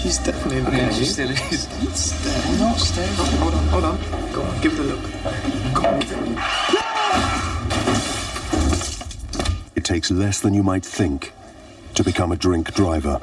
She's definitely looking at you. She still is. Stare. Not stare. Hold on. Go on, give it a look. Go on, give it a look. It takes less than you might think to become a drink driver.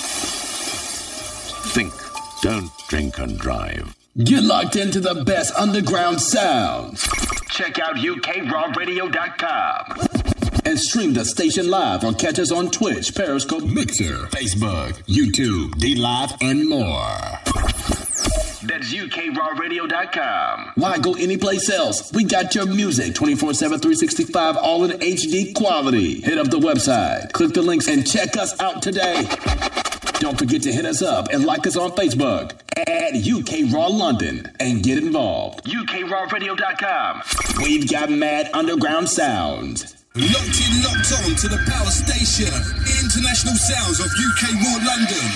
Think. Don't drink and drive. Get locked into the best underground sounds. Check out UKRawRadio.com. And stream the station live or catch us on Twitch, Periscope, Mixer, Facebook, YouTube, DLive, and more. That's UKRawRadio.com. Why go anyplace else? We got your music 24/7, 365, all in HD quality. Hit up the website, click the links, and check us out today. Don't forget to hit us up and like us on Facebook at UK Raw London and get involved. UKRawRadio.com. We've got mad underground sounds. Locked in, locked on to the power station. International sounds of UK Raw London.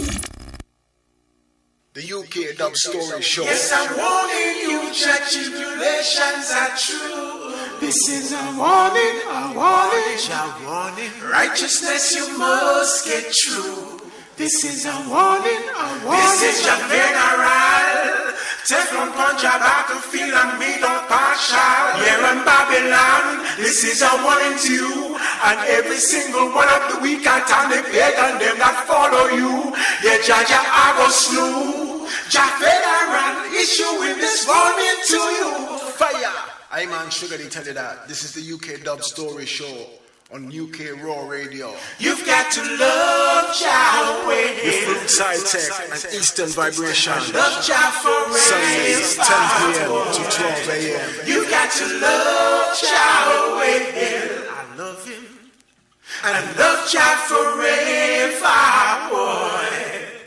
The UK Dub Story Show. Yes, I'm warning you, tribulations are true. This is a warning, a warning. Righteousness you must get through. This is a warning, a warning. This is your funeral. Teflon punch your battlefield and me don't partial. Here in Babylon, this is a warning to you. And every single one of the weak and the pagan, them that follow you. Yeah, Jaja, I go slew. Jah federal issuing this warning to you. Fire! I'm on Sugar, they tell you that. This is the UK Dub Story Show on UK Raw Radio. You've got to love Yahweh. With Fruit Side Tech and Eastern Vibration. Love Jah forever. Sundays, 10 p.m. to 12 a.m. You've got to love Yahweh. I love him. And I love Jah forever, boy.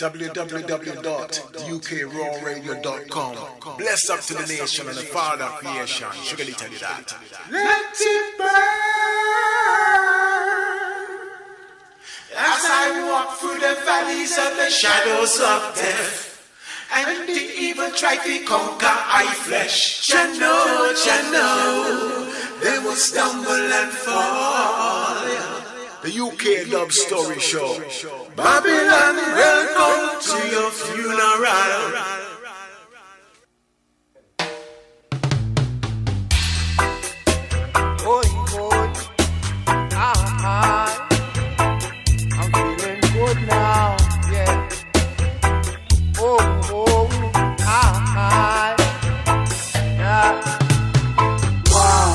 www.ukrawradio.com. Bless up to the nation and the Father of creation. Sugar, they tell you that. Let it burn. As I walk through the valleys of the shadows of death, and the evil try to conquer I flesh. Jah know, they will stumble and fall. The UK Dub Story Show. Babylon, welcome to your funeral. I'm feeling good now, yeah. Yeah. Wow,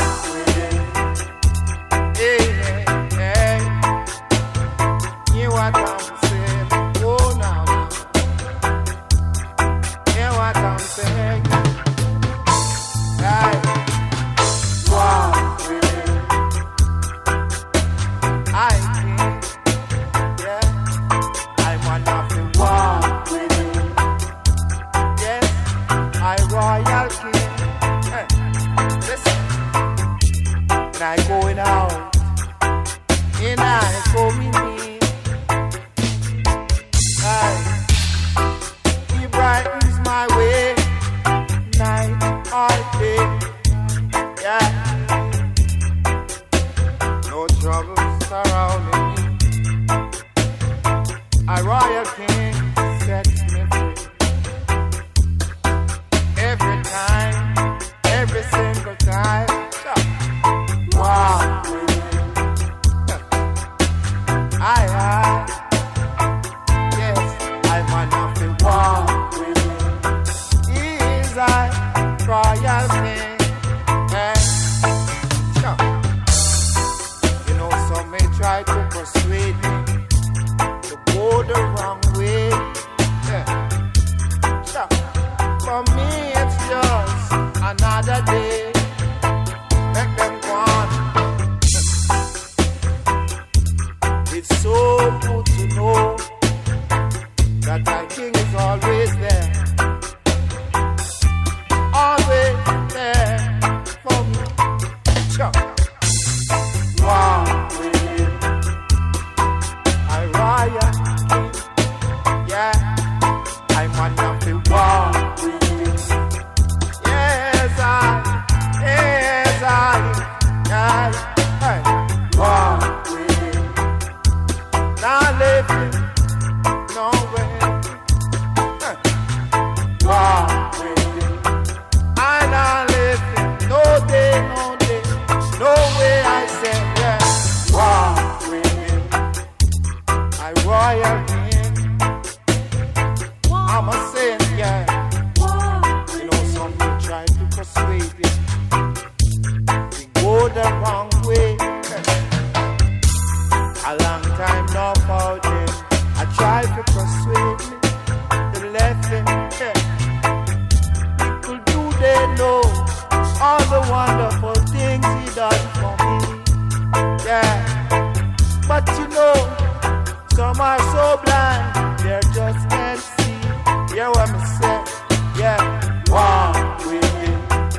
hey, hey. Hear what I'm saying, oh now. Hear what I'm saying. Hey. Wow, I think, yeah, I'm one of the walk with you. Yes, I royal king. Hey, listen, and I going out, and I coming in. Hey, he brightens my way, night or day. Yeah. No trouble surrounding me. A royal king sets me free. Every time, every single time. Wow. Yes, I'm one of the war. He is a royal king. You know, some may try to persuade me to go the wrong way. Yeah. For me, it's just another day. Let them go on. It's so good to know that my king is always there. Always there for me. Wow. I riot. wiring. I'm a saint, yeah. You know, some people try to persuade you. We go the wrong way. A long time now about it. I try to persuade me. The left it. People do they know all the wonderful things he done for me. Yeah. But you know, some are so blind, they just can't see. Hear what me say? Yeah, walk with him.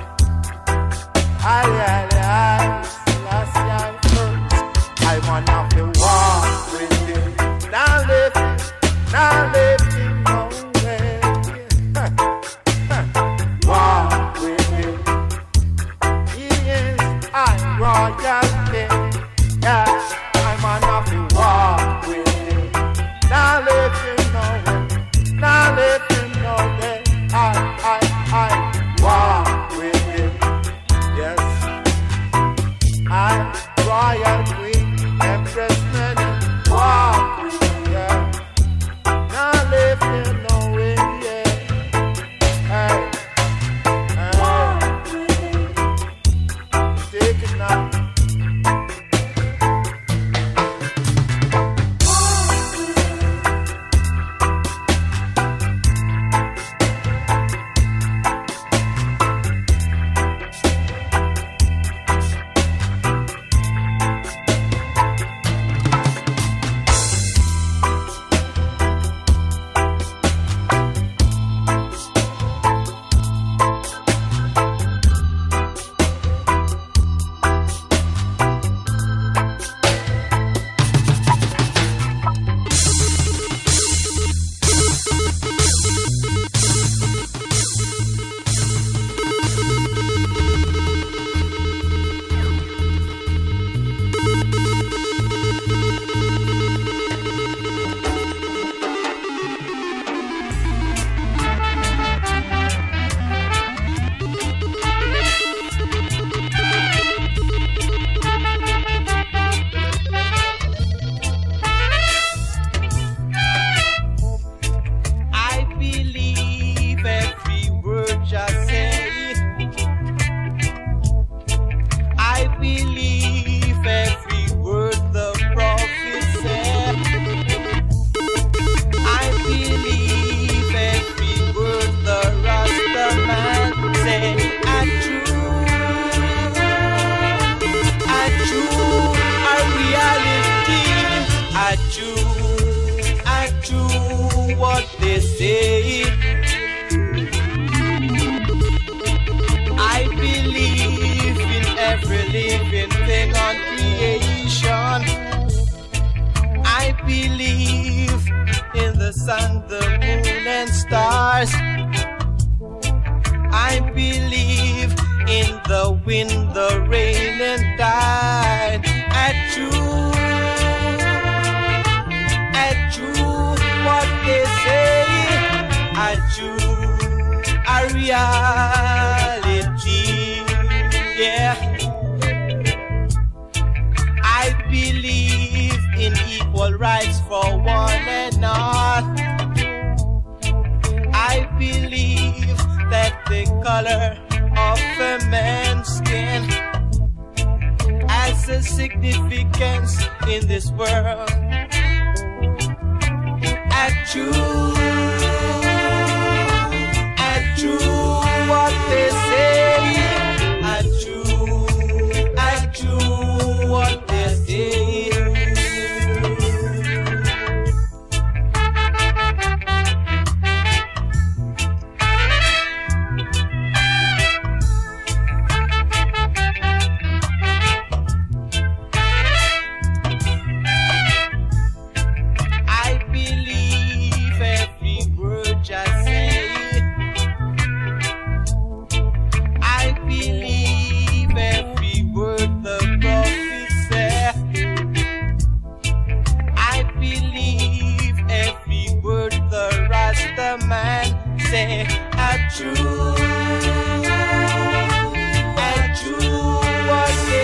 Last year first, I wanna be walk with him. Now live him nowhere. Walk with him. He is our royal king. Yeah. I'm on off the walk with him. Now let him know it. Now let him know that I walk with him. Yes. I'm royal queen, empress many. Walk with him, yeah. Now let him know it, yeah. Hey. Walk with him. Take it now.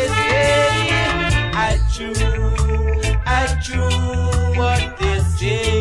I do what they say.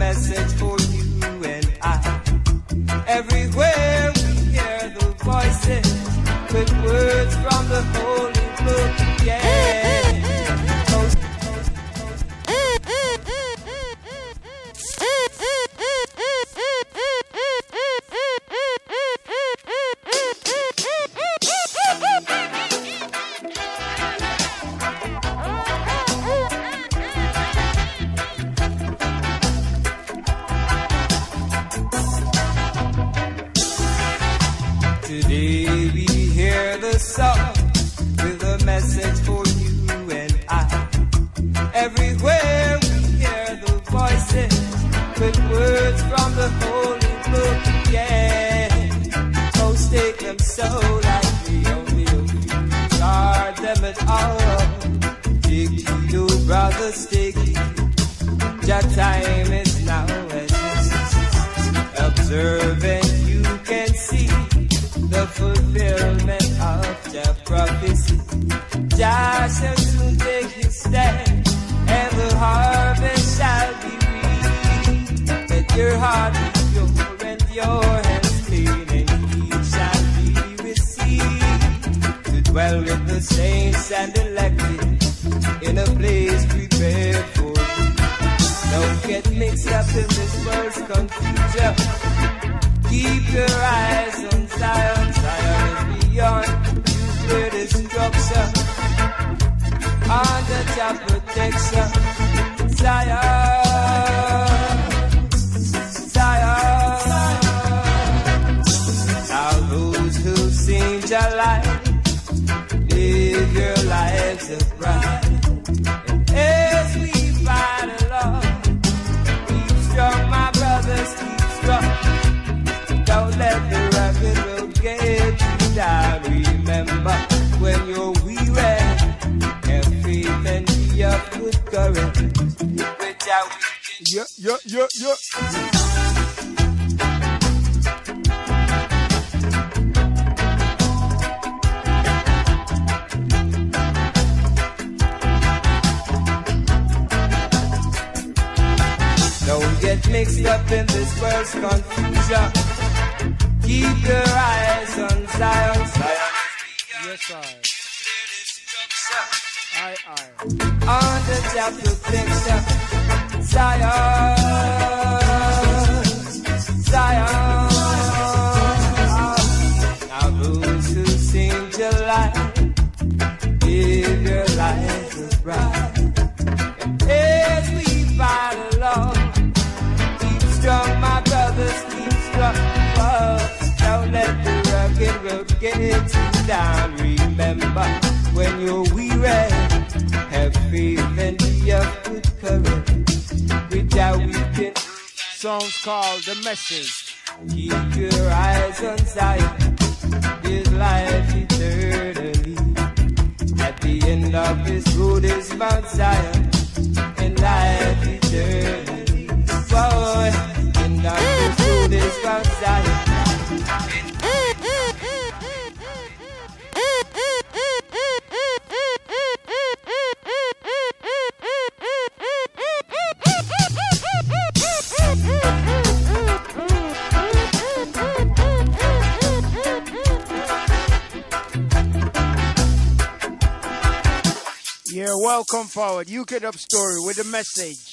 message for you and I. Everywhere we hear the voices with words from the Holy Book, yeah. Today we hear the song with a message for you and I. Everywhere we hear the voices with words from the Holy Book, yeah. Most take them so lightly, only a few guard them at all. Take heed, oh brothers, take heed. Your time is now at this. Observant, you can see the fulfillment of the prophecy. Jah shall soon take his stand, and the harvest shall be reaped. Let your heart be pure and your hands clean, and he shall be received to dwell with the saints and elected in a place prepared for you. Don't get mixed up in this world's confusion. Keep your eyes on Zion. Zion is beyond your destruction. Under your protection, Zion, Zion. Now those who sing your life, live your lives upright. And as we fight along, keep strong, my brothers, keep strong. Don't let the rapid road get you down. Remember, when you're weary, have faith and be of good courage. Without Don't get mixed up in this world's confusion. Keep your eyes on Zion. Zion. Yes, sir. Aye. Under your protection, Zion, Zion. Now those who sing your life, live your life with pride. And as we fight along, keep strong, my brothers, keep strong. Don't let the rugged road get you down. Remember, when you're weary, have faith and be of good courage. Without weeping, Song's called The Message. keep your eyes on Zion. His life eternally. At the end of this road is Mount Zion, and life eternally. Boy, end of this road is Mount Zion. Yeah, welcome forward. UK Dub Story with a message.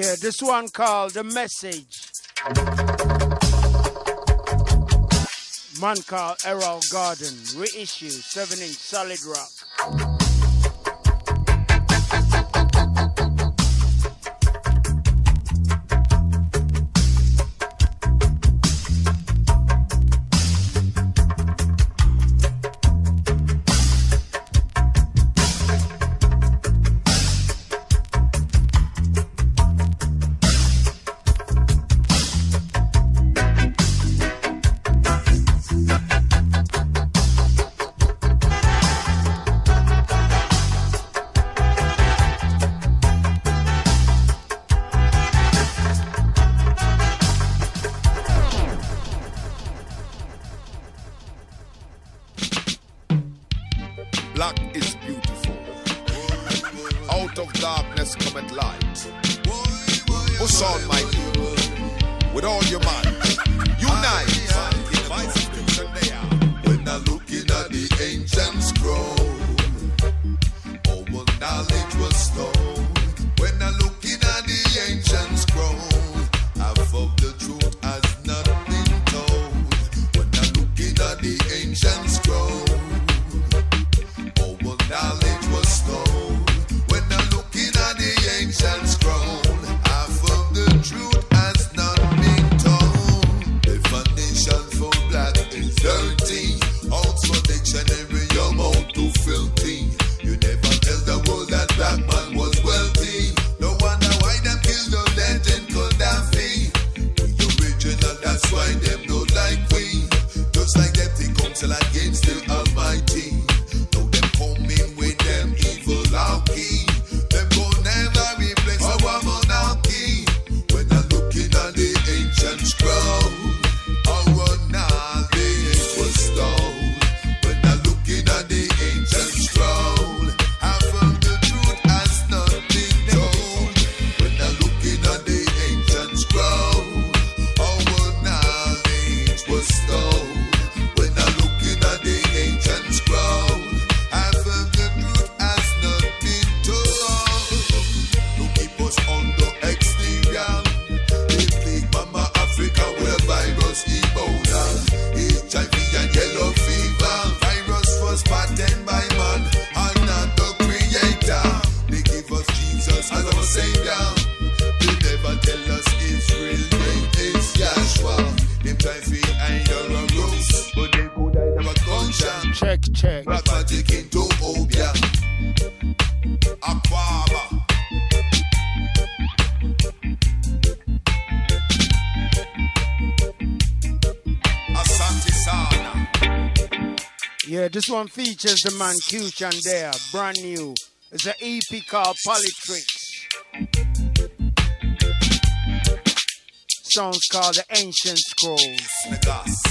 Yeah, this one called The Message. Man called Errol Garden, reissue, 7-inch solid rock. This one features the man Q Chandea, brand new. It's an EP called Polytrix. Song's called The Ancient Scrolls.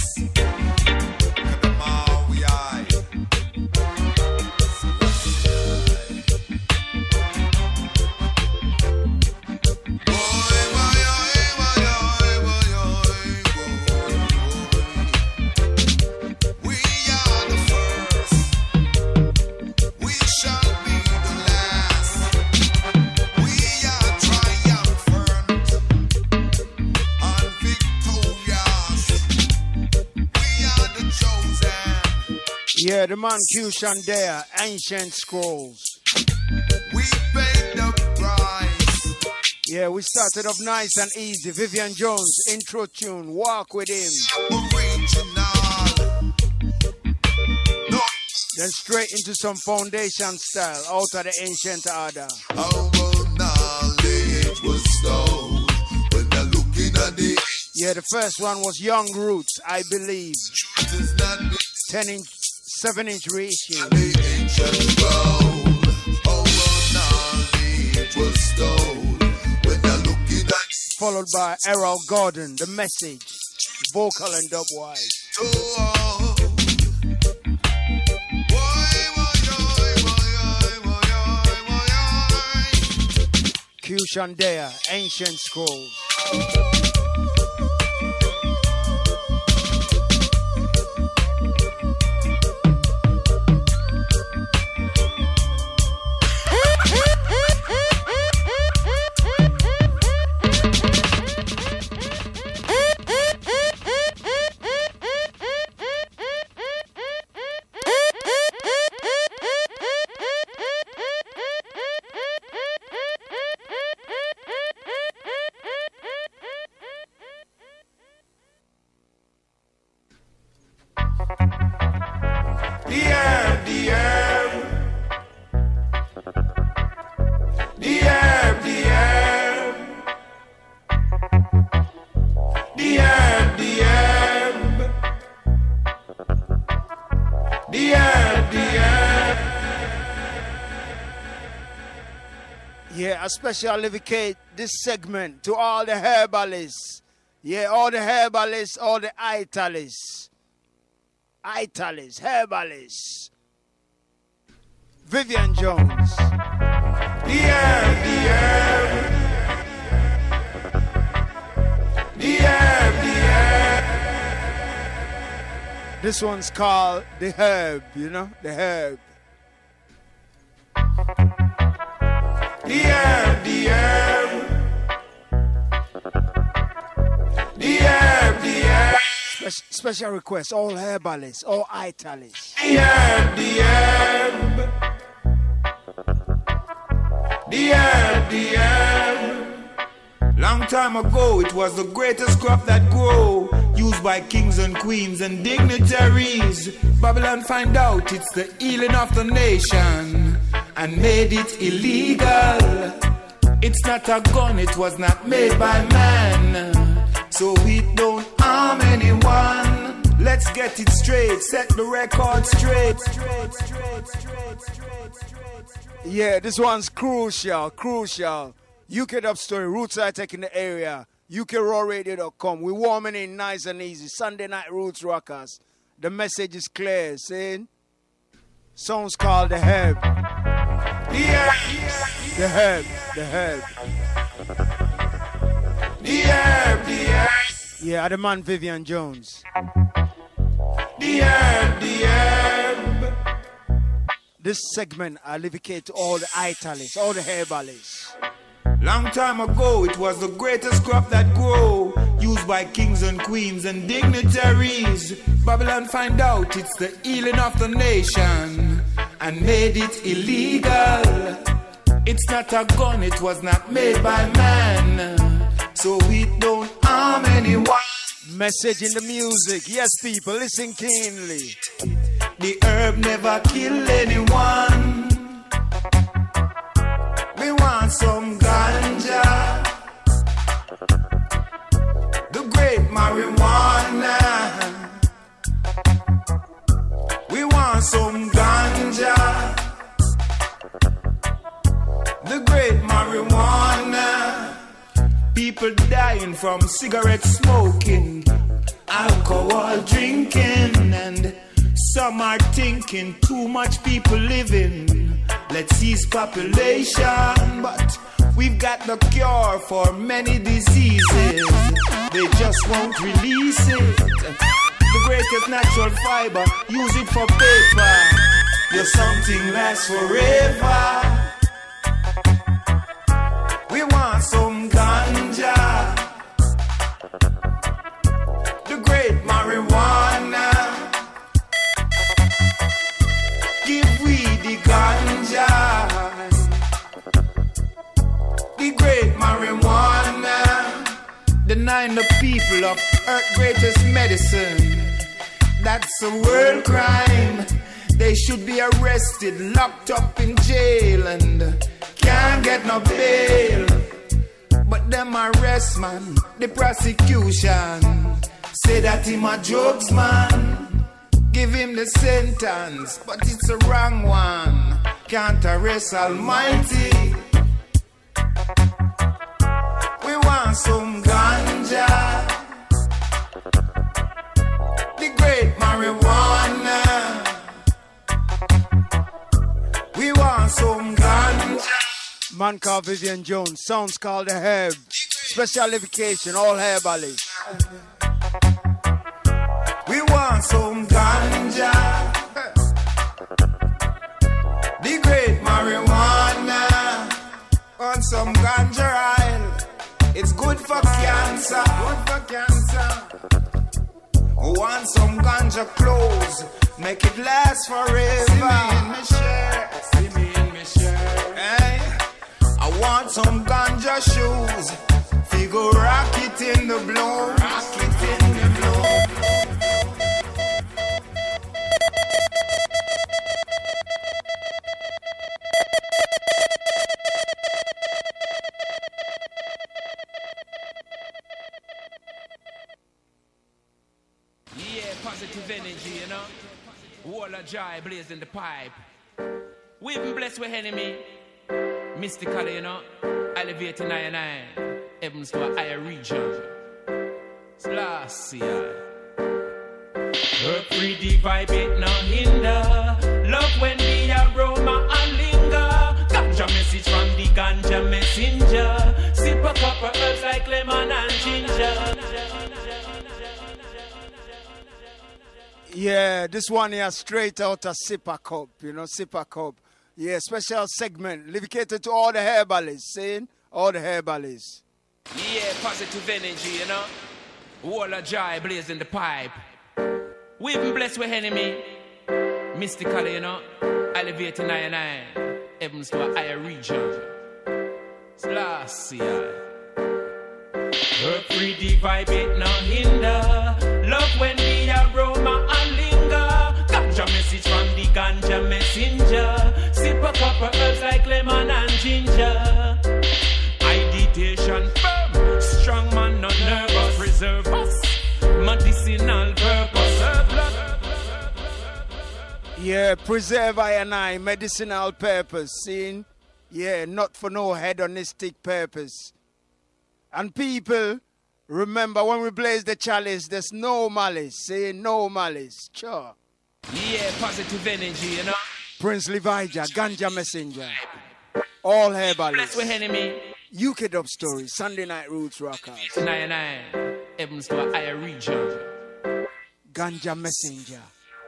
Yeah, the man Q Chandea, Ancient Scrolls. We paid the price. Yeah, we started off nice and easy. Vivian Jones, intro tune, Walk With Him. Original. No. Then straight into some foundation style, out of the ancient order. Our knowledge was stone when I looking at the. Yeah, the first one was Young Roots, I believe. 10-inch. 7-inch reissue. The ancient scroll, our knowledge was stone when I looking at. Followed by Errol Gordon, The Message, vocal and dub wise. Q Chandea, Ancient Scrolls. Yeah, especially dedicate this segment to all the herbalists. Yeah, all the herbalists, all the italists. Italists, herbalists. Vivian Jones. The herb, the herb. The herb, the herb. This one's called the herb, you know, the herb. The herb, the herb. The herb, the herb. Special request, all herbalists, all italists. The herb, the herb. The herb, the herb. Long time ago, it was the greatest crop that grew, used by kings and queens and dignitaries. Babylon find out it's the healing of the nation and made it illegal. It's not a gun, it was not made by man, so it don't harm anyone. Let's get it straight, set the record straight. Yeah, this one's crucial. UK Dub Story, Roots High Tech in the area, UKRawRadio.com. We're warming in nice and easy. Sunday night Roots Rockers. The message is clear, saying, song's called The Herb. The herb. The herb, the herb. The herb, the herb. Yeah, the man Vivian Jones. The herb, the herb. This segment I dedicate to all the italists, all the herbalists. Long time ago, it was the greatest crop that grew, used by kings and queens and dignitaries. Babylon find out it's the healing of the nation and made it illegal. It's not a gun, it was not made by man, so it don't harm anyone. Message in the music, yes people, listen keenly. The herb never kill anyone. We want some ganja, the great marijuana. We want some ganja, the great marijuana. People dying from cigarette smoking, alcohol drinking, and some are thinking too much people living. Let's ease population, but we've got the cure for many diseases. They just won't release it. The greatest natural fiber, use it for paper. Your something lasts forever. We want some ganja, the great marijuana. Give we the ganja, the great marijuana. Denying the people of earth's greatest medicine, that's a world crime. They should be arrested, locked up in jail, and can't get no bail. But them arrest man, the prosecution say that him a drugs man. Give him the sentence, but it's a wrong one. Can't arrest Almighty. We want some ganja, the great marijuana. We want some ganja. Man called Vivian Jones, sounds called The Herb. Special education, all herbalists. We want some ganja, the great marijuana. Want some ganja oil, it's good for cancer, Want some ganja clothes, make it last forever. See me in my shirt. Hey, I want some ganja shoes, figure rock it in the blow, rock it in the blow. Positive energy, you know. Wall of joy blazing the pipe. We've been blessed with enemy. Mystically, you know, elevating I heavens to a higher region. Selassie. Earth free the vibe, it no hinder. Love when the aroma and linger. Ganja message from the ganja messenger. Sip a cup of herbs like lemon and ginger. Yeah, this one here straight out of Sipper Cup, you know, Sipper Cup. Yeah, special segment dedicated to all the herbalists, saying all the herbalists. Yeah, positive energy, you know. Wall of joy blazing the pipe. We've been blessed with enemy. Mystically, you know, elevating I heavens to a higher region. Selassie. Earth free the vibe, it no hinder. Love when the aroma and linger. Ganja message from the ganja messenger. Sip a cup of herbs like lemon and ginger. Meditation firm, strong man not nervous. Preserve us, medicinal purpose. Yeah, preserve I, medicinal purpose. Seeing, yeah, not for no hedonistic purpose. And people, remember when we blaze the chalice, there's no malice. Say no malice. Sure. Yeah, positive energy, you know. Prince Leviah, Ganja Messenger. All herbalists. Blessed with enemy. UK Dub Story, Sunday Night Roots Rockers. 99, heavens to a higher region. Ganja Messenger.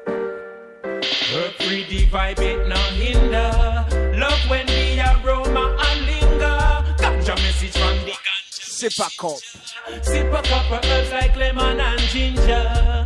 Earth free the vibe, it no hinder. Love when the aroma and linger. Ganja message from the ganja. Sip a cup. Sip a cup of herbs like lemon and ginger.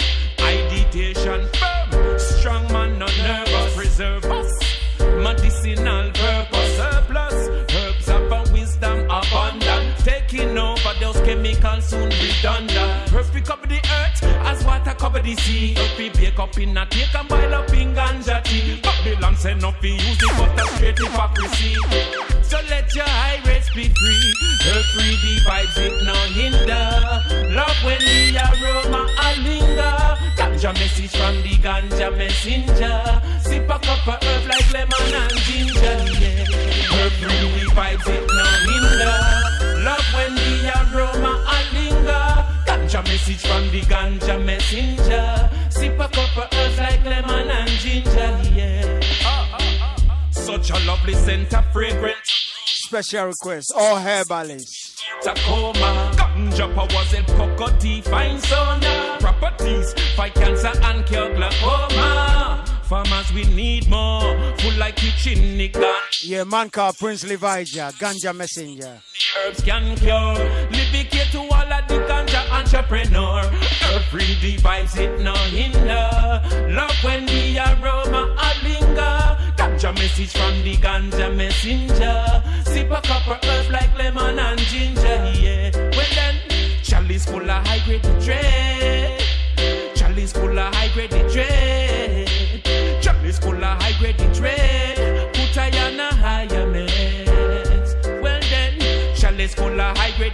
Meditation firm, strong man not nervous. Preserve us, medicinal purpose. Surplus, herbs of a wisdom abundant. Taking over those chemicals soon redundant. Earth we cover the earth as water cover the sea. Earth we bake up in a cake and boil up in ganja tea. Babylon say no fi use the butter straight hypocrisy. So let your high rates be free. Earth free the vibes, it no hinder. Love when the aroma a linger. Ganja message from the ganja messenger. Sip a cup of herb like lemon and ginger. Yeah. Earth free the vibes, it no hinder. Love when the aroma a linger. Ganja message from the ganja messenger. Sip a cup of herbs like lemon and ginger. Yeah. Such a lovely scent of fragrance. Special request, all herbalists. Tacoma, ganja powers help cocoa fine sauna. Properties, fight cancer and cure glaucoma. Farmers, we need more. Full like kitchen nigga. Yeah, man called Prince Leviah, Ganja Messenger. Herbs can cure. Living to all of the ganja entrepreneur. Herb free the vibes, it no hinder. Love when the aroma a linger. Ganja message from the ganja messenger. Sip a cup of herbs like lemon and ginger, yeah. Well then, chalice full of high grade dread. Chalice full of high grade dread. Chalice full of high grade dread. Put I on a higher meds. Well then, chalice full of high grade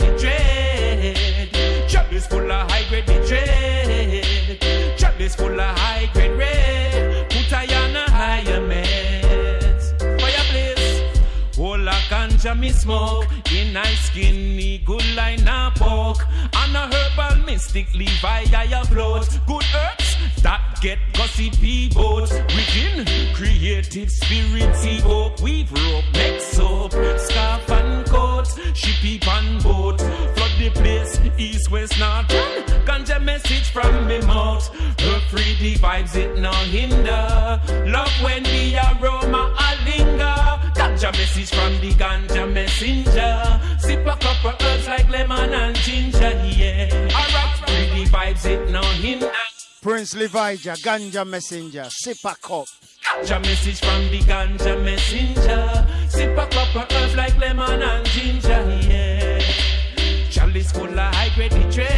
dread. Chalice full of high grade dread. Chalice full of high grade red. Put I on a higher meds. Fire blaze. All a ganja me smoke. In nice skinny good line a poke. And a herbal mystic Leviah float. Good herbs that get gossipy boat. Within creative spirits evoke. Weave rope, neck soap, scarf and coat. Shippy pan boat. Flood the place, east, west, north. Ganja message from me mouth. Herb free the vibes, it no hinder. Love when the aroma a linger. Ganja message from the ganja messenger. Sip a cup of herbs like lemon and ginger, yeah. Alright, free the vibes, it no hinder. Prince Leviah, Ganja Messenger, sip a cup. Ganja message from the ganja messenger. Sip a cup of herbs like lemon and ginger, yeah. Chalice full of high grade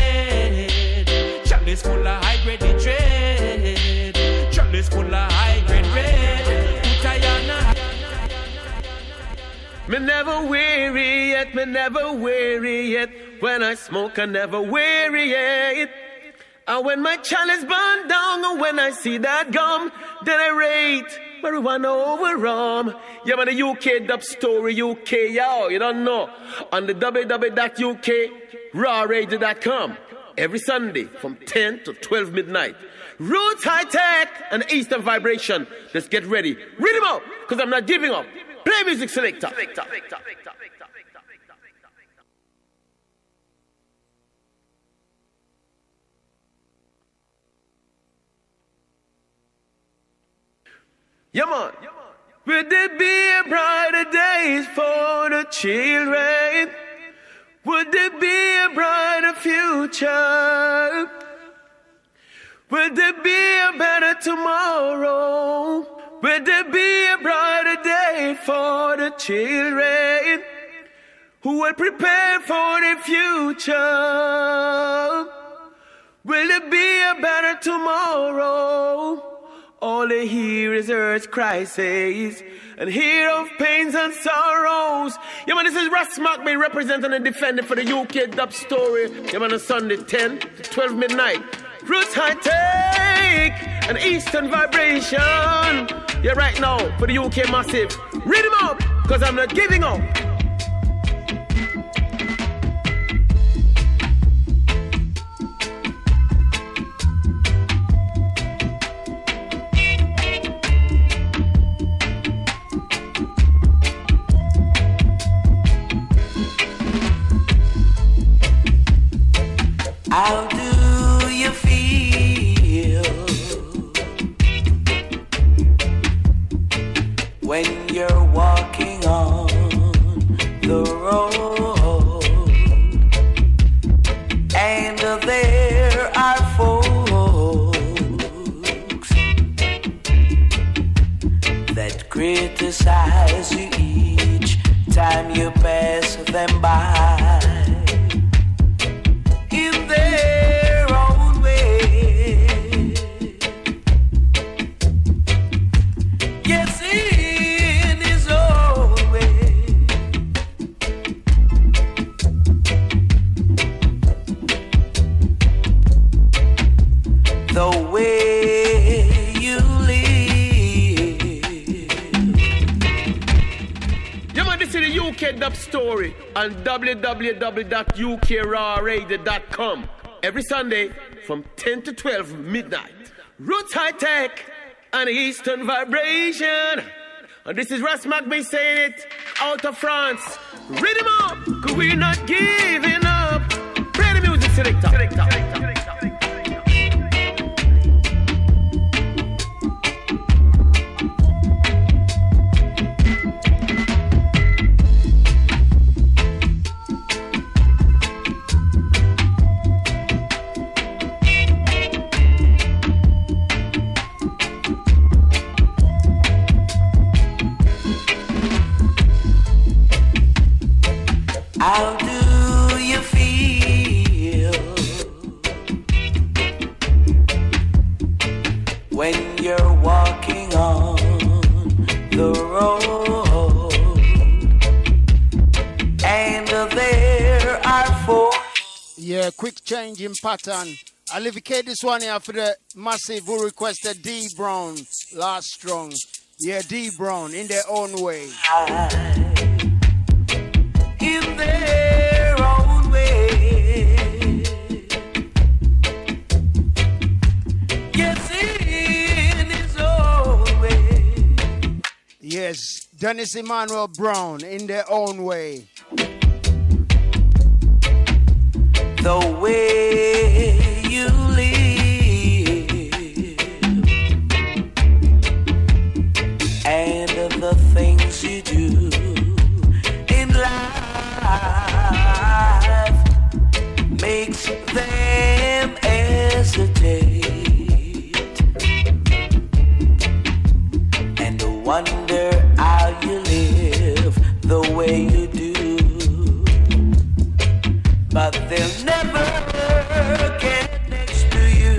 trade. Chalice full of high grade trade. Chalice full of high grade red. Me never weary yet, me never weary yet. When I smoke, I never weary yet. And when my chalice burn down, and when I see that gum, then I rate. marijuana over Yeah, man, the UK Dub Story, UK, yo, you don't know. On the www.ukrawradio.com. Every Sunday from 10 to 12 midnight. Roots High Tech and Eastern Vibration. Let's get ready. Read them out, because I'm not giving up. Play music selector. Yeah, man. Will there be a brighter days for the children? Would there be a brighter future? Will there be a better tomorrow? Will there be a brighter day for the children who will prepare for the future? Will there be a better tomorrow? All they hear is earth's crisis and hear of pains and sorrows. Yeah, man, this is Ras Mackbee representing and defending for the UK Dub Story. Yeah, man, on Sunday 10 to 12 midnight. Roots High Tech and Eastern Vibration. Yeah, right now for the UK Massive. Read them up, because I'm not giving up. How do you feel when you're walking on the road and there are folks that criticize you each time you pass them by? Dub Story on www.ukrawradio.com. Every Sunday from 10 to 12 midnight. Roots High Tech and Eastern Vibration. And this is Ras Mackbee saying it out of France. Read them up, cause we're not giving up. Play the music selector. How do you feel when you're walking on the road and there are four? Yeah, quick change in pattern. I'll dedicate this one here for the Massive who requested D Brown last strong. Yeah, D Brown in their own way. In their own way. Yes, in his own way. Yes, Dennis Emmanuel Brown in their own way. The way you live and the things you do in life makes them hesitate and wonder how you live the way you do. But they'll never get next to you.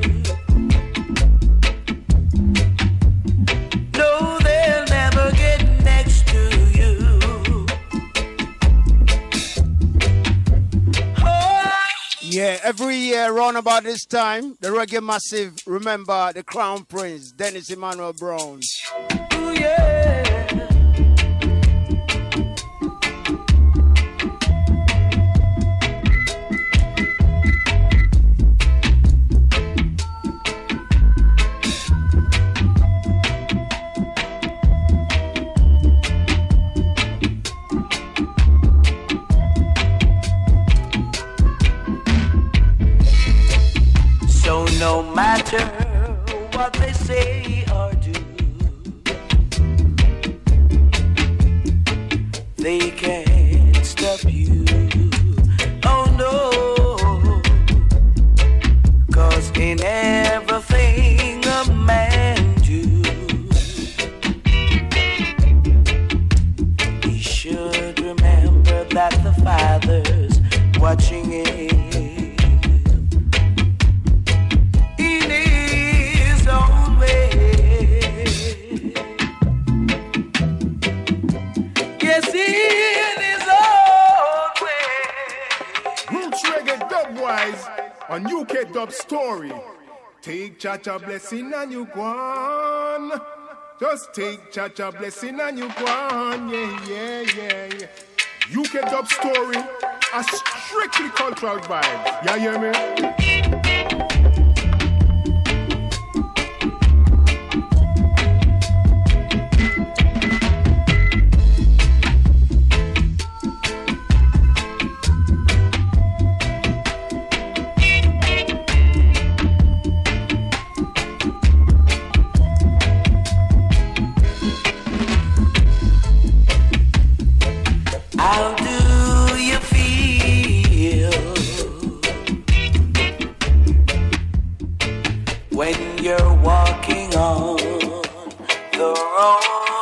No, they'll never get next to you. Oh. Yeah, every year around about this time, the Reggae Massive remember the Crown Prince, Dennis Emmanuel Brown. Ooh, yeah. So no matter what they say or do, they can't stop you. Oh no, 'cause in everything a man do, he should remember that the Father's watching it. On UK Dub Story, take Cha-Cha blessing and you go on. Just take Cha-Cha blessing and you go on. Yeah. UK Dub Story, a strictly cultural vibe. Yeah, hear me? How do you feel when you're walking on the road?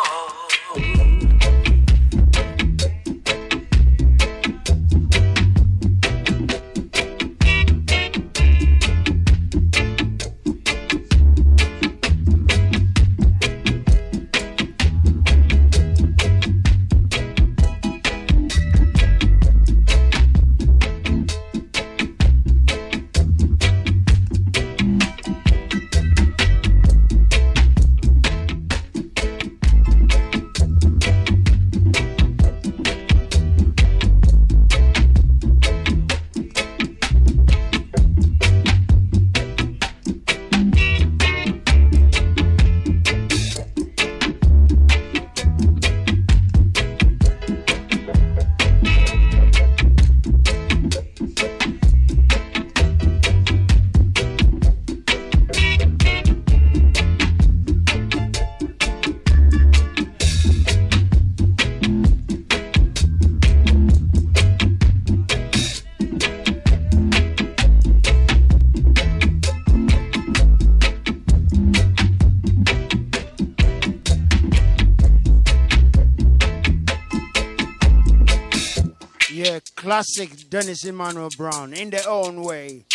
Classic Dennis Emmanuel Brown in their own way.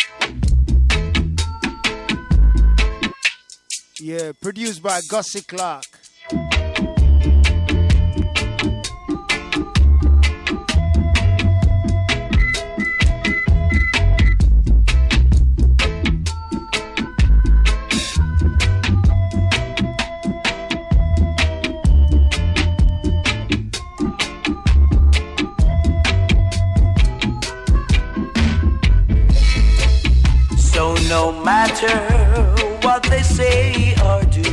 Yeah, produced by Gussie Clark. No matter what they say or do,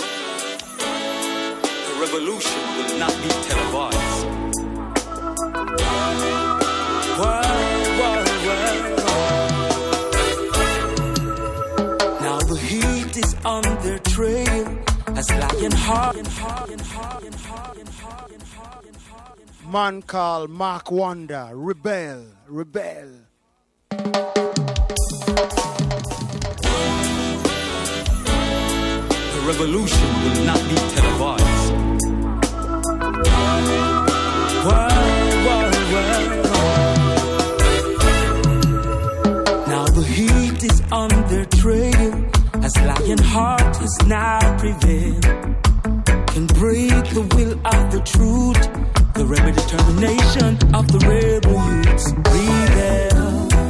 revolution will not be televised. Now the heat is on their trail as lion heart. Man called Mark Wonder, rebel. The revolution will not be televised. Now the heat is on their trail as lion heart is now prevail. Can break the will of the truth, the rebel determination of the rebel youths. Rebel,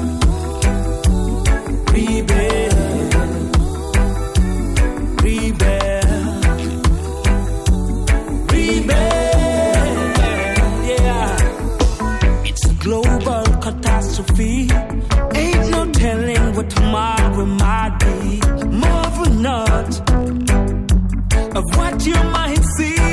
yeah. It's a global catastrophe. Ain't no telling what tomorrow might be. Marvel not of what you might see.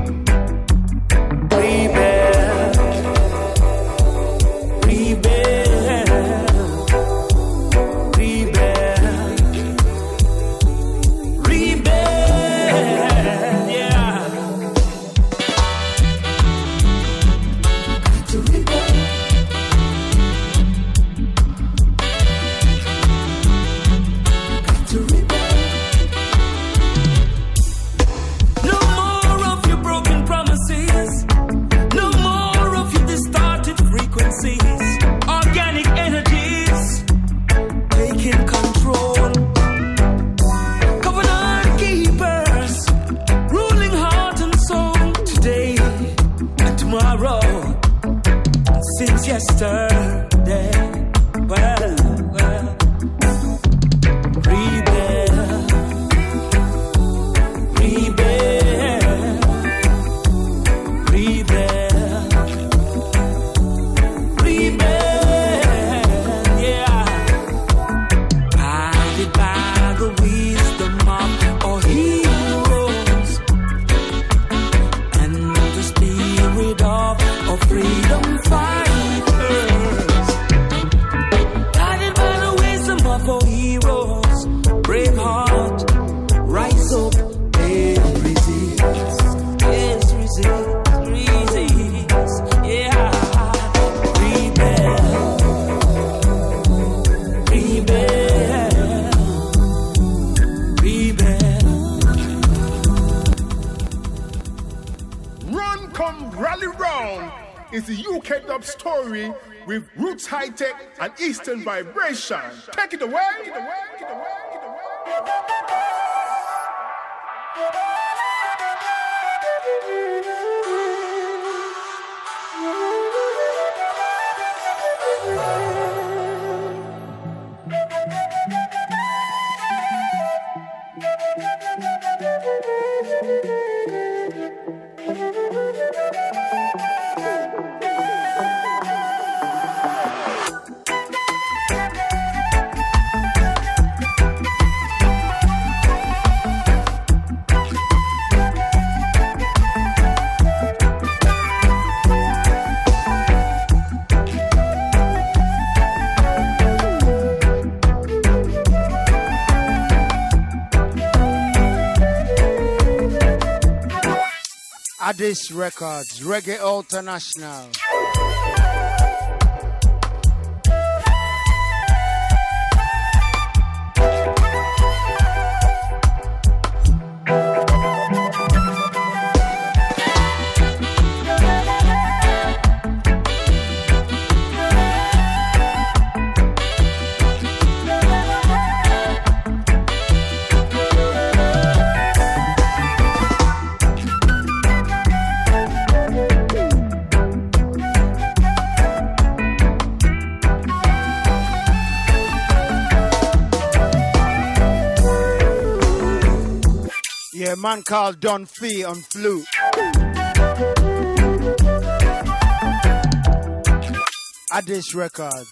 Yesterday, well, rebel, yeah. Guided by the wisdom of our heroes and the spirit of freedom fight. For heroes, brave heart, rise up and resist. Yes, resist, yeah. Rebel. Run, come, rally round. It's the UK Dub Story with Roots High Tech and Eastern Vibration. Take it away. Addis Records, Reggae International. A man called Don Fee on flute. Addis Records.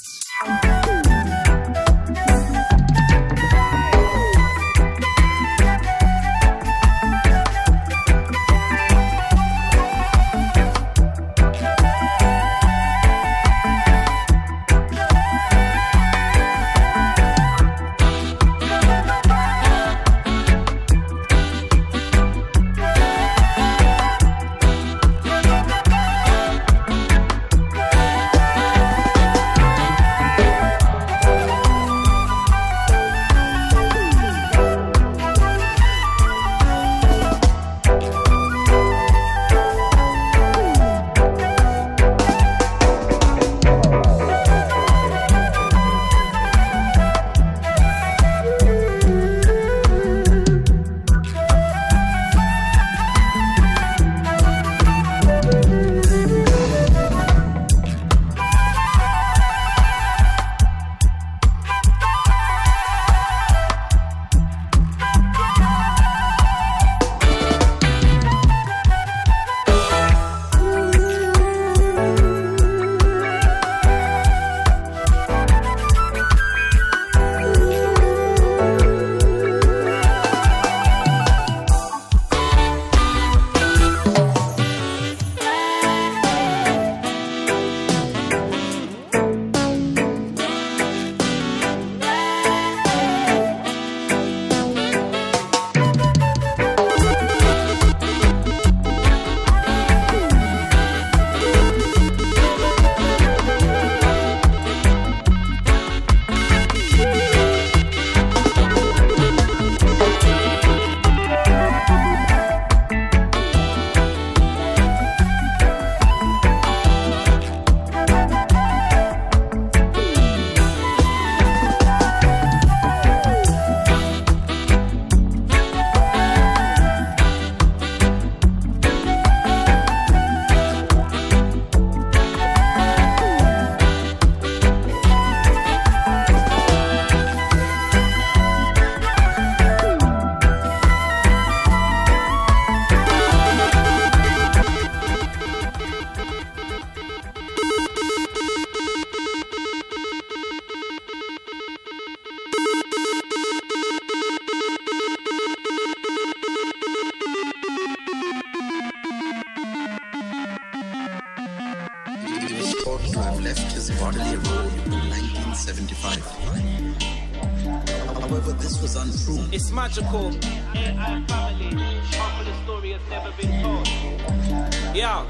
to have left his bodily abode in 1975. However, this was untrue. It's magical. AI family. Half of the story has never been told. Yeah.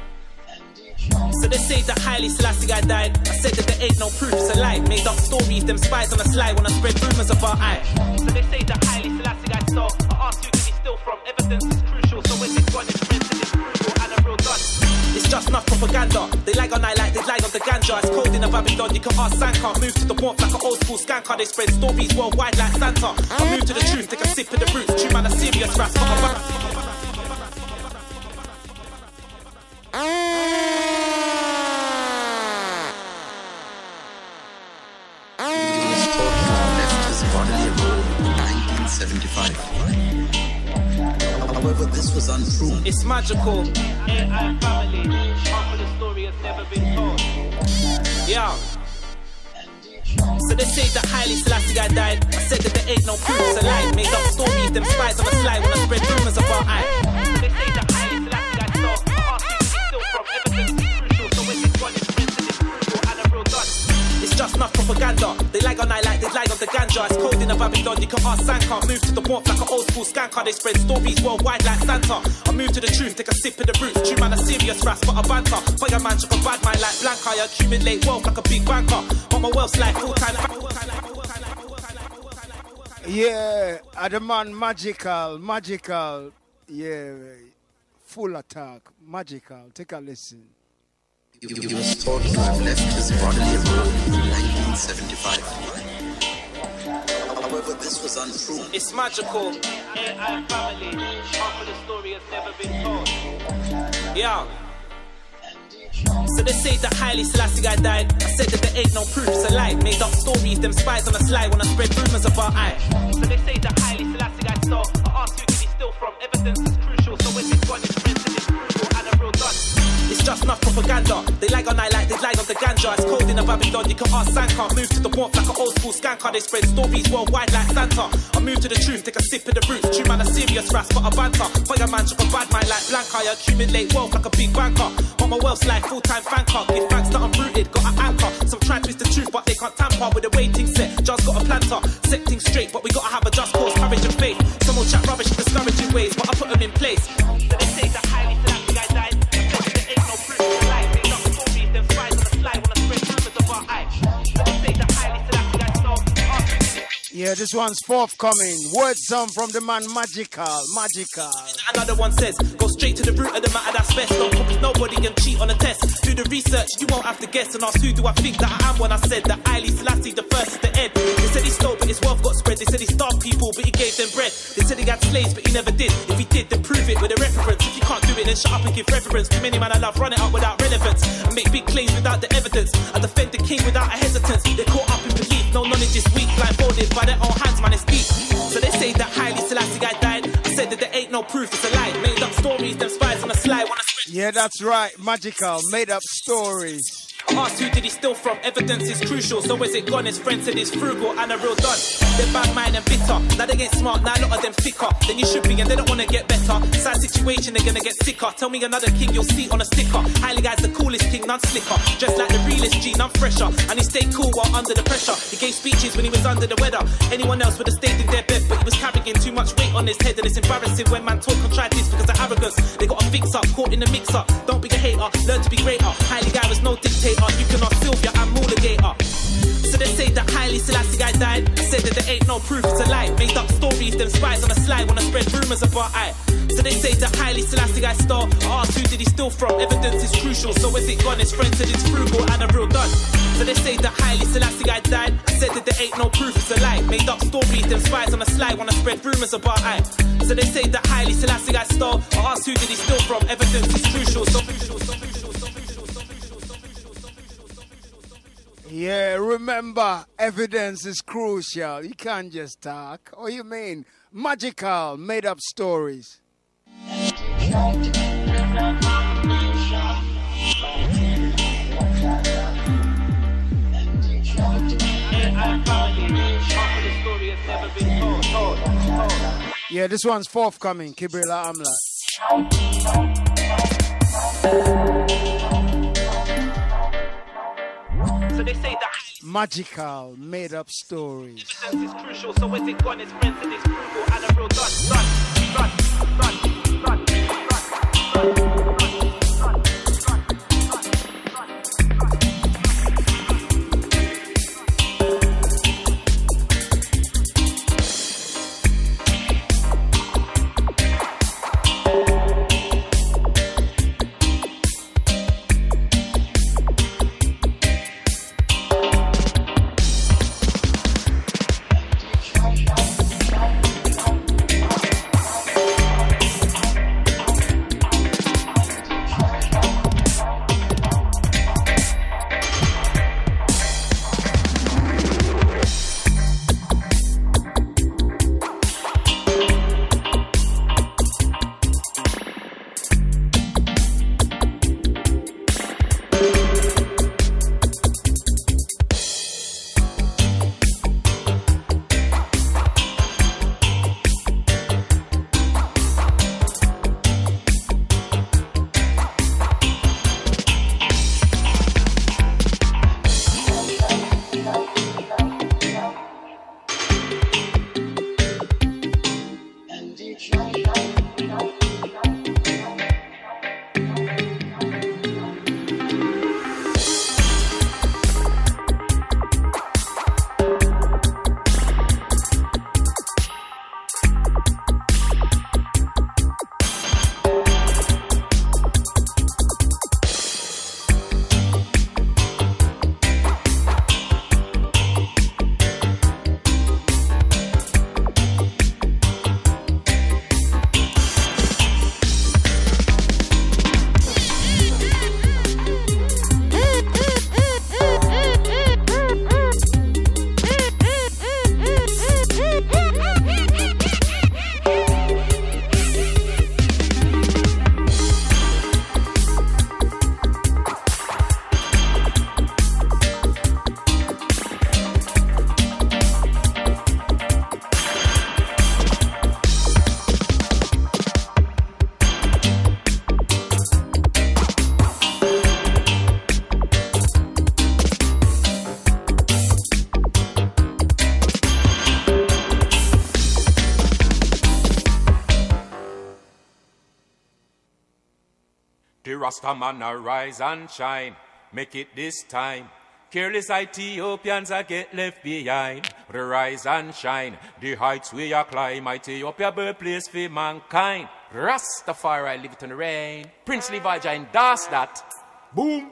So they say that Haile Selassie guy died. I said that there ain't no proof, it's a lie. Made up stories, them spies on the slide when I spread rumors about I. So they say that Haile Selassie guy stole. I asked who did he steal from? Evidence is crucial, so when this one is printed, it's brutal and a real gun. It's just enough propaganda. They lie on I like they lie on the ganja. It's cold in a Babylon, you can ask Sanka. Move to the warmth like an old school skanker. They spread stories worldwide like Santa. I move to the truth, take a sip of the roots. True man, a serious rap. However, this was untrue. It's magical. AI family. Half of the story has never been told. Yeah. So they say that Haile Selassie guy died. I said that there ain't no proof, it's a lie. Made up stories, them spies on the slide when I spread rumors about I. So they say that Haile Selassie guy stole. I asked who he steal from. Evidence is crucial, so when this one is printed, it's brutal and a real gun. It's just enough propaganda. They lie on I like they lie on the ganja. It's cold in a Babylon, you can ask Sanka. Move to the warmth like an old school skanker. They spread stories worldwide like Santa. I move to the truth, take a sip of the roots. True man, a serious rap, but a banter. Fire man, chuck a bad mind like Blanca. I accumulate wealth like a big banker. But my wealth's like full-time. Yeah, the man magical. Yeah, full attack, magical. Take a listen. He was thought to have left his bodily abode in 1975. However, this was untrue. It's magical. AI family. Half of the story has never been told. Yeah. So they say that Haile Selassie guy died. I said that there ain't no proof, it's a lie. Made up stories, them spies on the slide when I spread rumors about I. So they say that Haile Selassie guy stole. I asked who did he steal from? Evidence is crucial, so when this one is printed, it's brutal and a real gun. It's just enough propaganda. They lie on I like they lie on the ganja. It's cold in a Babylon, you can ask Sanka. Move to the warmth like an old school skanker. They spread stories worldwide like Santa. I move to the truth, take a sip of the roots. True man, a serious rap, but a banter. Fire man, chuck a bad mind like Blanca. I accumulate wealth like a big banker. But my wealth's like full-time banker. Give thanks that I'm rooted, got an anchor. Some try to twist the truth, but they can't tamper with the waiting set. Just got a planter, set things straight, but we gotta have a just cause, courage and faith. Some will chat rubbish, discouraging ways, but I put them in place. So they say that Haile Selassie guy died. There ain't no proof, it's a lie. Made up stories, them spies on the slide when I spread rumors about I. So they say that Haile Selassie guy stole. Yeah, this one's forthcoming. Word song from the man Magical. Another one says, go straight to the root of the matter, that's best. Don't promise nobody and cheat on a test. Do the research, you won't have to guess. And ask who do I think that I am when I said that Haile Selassie the first is the head. They said he stole, but his wealth got spread. They said he starved people, but he gave them bread. They said he had slaves, but he never did. If he did, then prove it with a reference. If you can't do it, then shut up and give reference. Too many man I love run it up without relevance and make big claims without the evidence. I defend the king without a hesitance. They're caught up in belief, no knowledge is weak. Blindfolded by their own hands, man, it's deep. So they say that Haile Selassie guy died. I said that there ain't no proof, it's a lie. Made up stories, them spies on the slide when I spread. Yeah, that's right, Magical, made up stories. Asked who did he steal from? Evidence is crucial, so is it gone? His friend said he's frugal and a real don. They're bad mind and bitter. Now they ain't smart, now a lot of them thicker than you should be, and they don't wanna get better. Sad situation, they're gonna get sicker. Tell me another king you'll see on a sticker. Haile guy's the coolest king, none slicker. Dressed like the realest G, none fresher. And he stayed cool while under the pressure. He gave speeches when he was under the weather. Anyone else would have stayed in their bed, but he was carrying too much weight on his head. And it's embarrassing when man talk contrivance because of arrogance. They got a fix up, caught in the mix up. Don't be a hater, learn to be greater. Haile guy was no dictator. You can ask Sylvia and Mulligator. So they say that Haile Selassie guy died. I said that there ain't no proof, it's a lie. Made up stories, them spies on the slide when I spread rumors about I. So they say that Haile Selassie guy stole. I asked who did he steal from? Evidence is crucial, so is it gone? His friend said it's frugal and a real don. So they say that Haile Selassie guy died. I said that there ain't no proof, it's a lie. Made up stories, them spies on the slide when I spread rumors about I. So they say that Haile Selassie guy stole. I asked who did he steal from? Evidence is crucial, so crucial. Yeah, remember, evidence is crucial. You can't just talk. Oh, you mean Magical, made up stories. Yeah, this one's forthcoming. Kibrila Amla. So they say that magical, made up stories. evidence is crucial. So is it gone? It's friends and it's brutal. And a real The Rastaman arise and shine, make it this time. Careless Ethiopians are get left behind. Rise and shine, the heights we are climb. Ethiopia birthplace for mankind. Rastafari live it in the rain. Prince Levi Giant does that. Boom.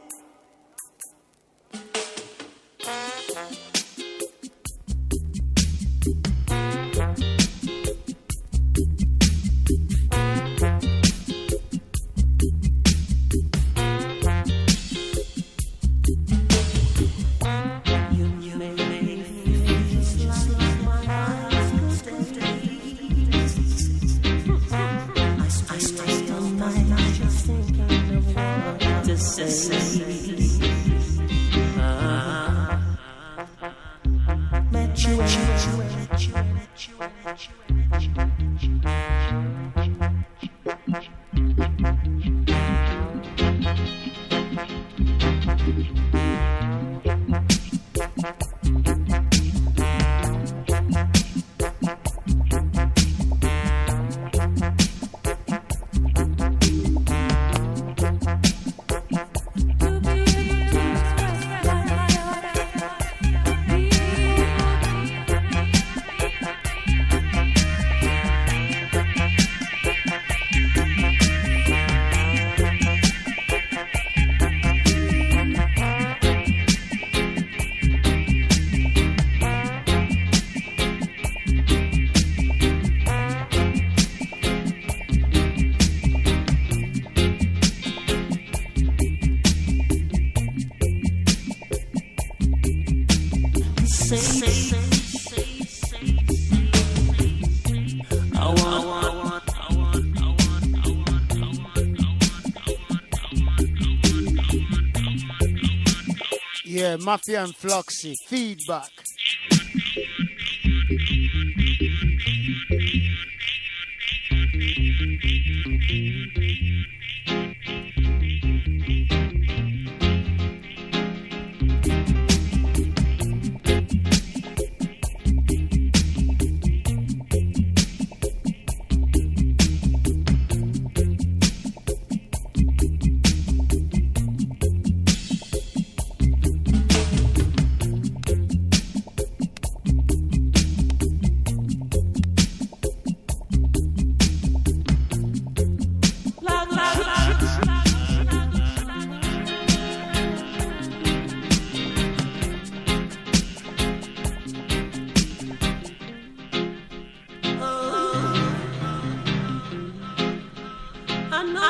Yeah, Mafia and Floxy, feedback.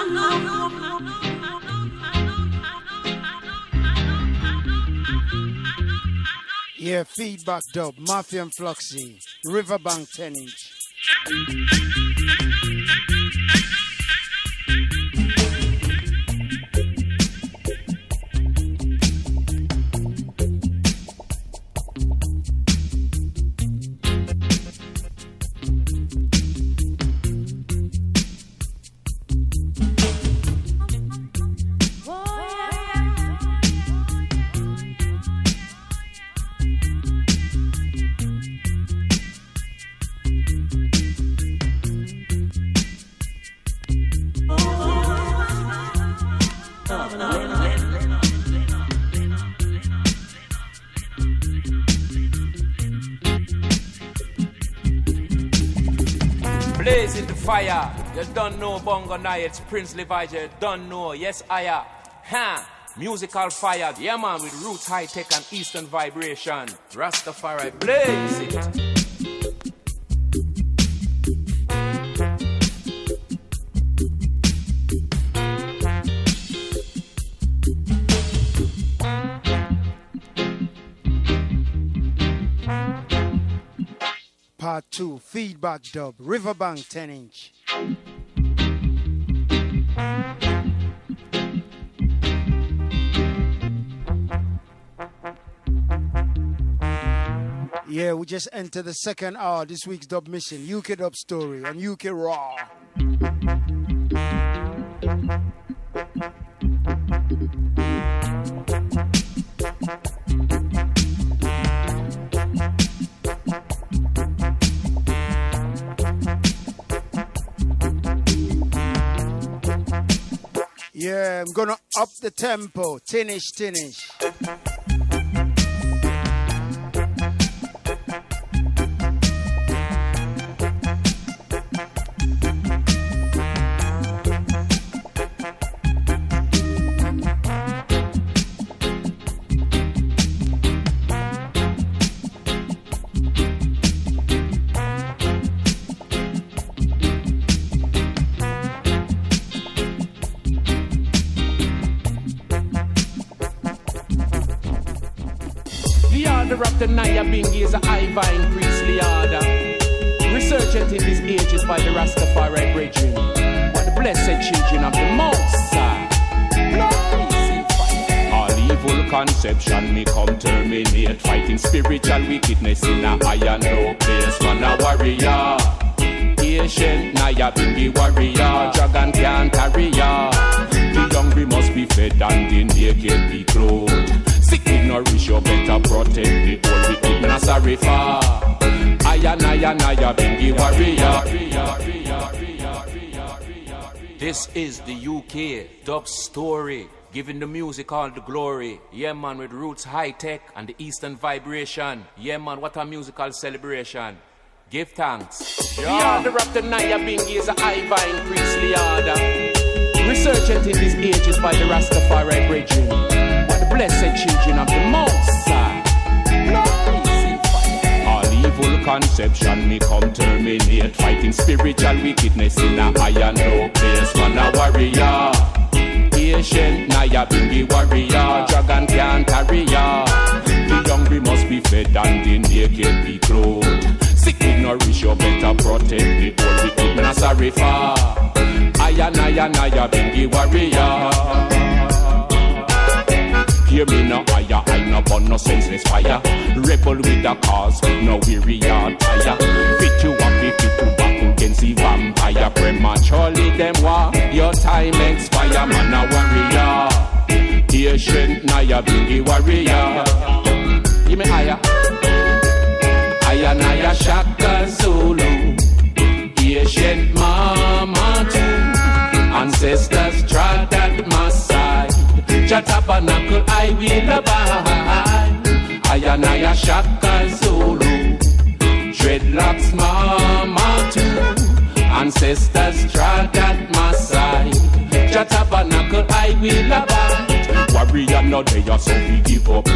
Yeah, Feedback Dub, Mafia and Fluxy, Riverbank 10-inch. Blazing the fire, you don't know Bongo Nights, Prince Levi, you don't know, yes I am. Ha! Musical fire, yeah man, with Roots High Tech and Eastern Vibration. Rastafari, blaze it. Part 2, Feedback Dub, Riverbank 10-inch. Yeah, we just entered the second hour, this week's dub mission, UK Dub Story on UK Raw. Yeah, I'm gonna up the tempo, 10-ish, 10-ish. Raptor Naya Bingi is a Ivine priestly order. Resurgent in these ages by the Rastafari brethren. But the blessed children of the Most High. All evil conception may come terminate. Fighting spiritual wickedness in a higher no place. Man a warrior. Patient Naya Bingi warrior. Dragon can't carry ya. The hungry must be fed and the naked be clothed. Sick nourish you better protect the whole wicked Nasarifa. Aya Bingi warrior. This is the UK Dub Story, giving the music all the glory. Yeah man, with Roots High Tech and the Eastern Vibration. Yeah man, what a musical celebration. Give thanks. Yeah, the Raptor Naya Bingi is a Ivine priestly order. Resurgent in these ages by the Rastafari brethren. But the blessed children of the Most High. All evil conception may come terminate. Fighting spiritual wickedness in a higher no place. Man a warrior. Patient Naya Bingi warrior. Dragon can't carry ya. The hungry must be fed and the naked be clothed. Sick nourish you better protect the whole wicked Nasarifa. Aya Bingi warrior. Hear me now, I no burn no senseless fire. Rebel with the cause, no weary or tire. Fit you up, fit you back against the vampire. Prematurely them war, your time expire. Man a warrior. Patient Naya Bingi warrior. Give me higher. Aya Naya Shaka Zulu. Patient mama too. Ancestors trod at my side. Chatabernacle I will abide. Aya Naya Shaka Zulu. Dreadlocks mama too. Ancestors trod at my side. Chatabernacle I will abide. Warrior no day so we give up.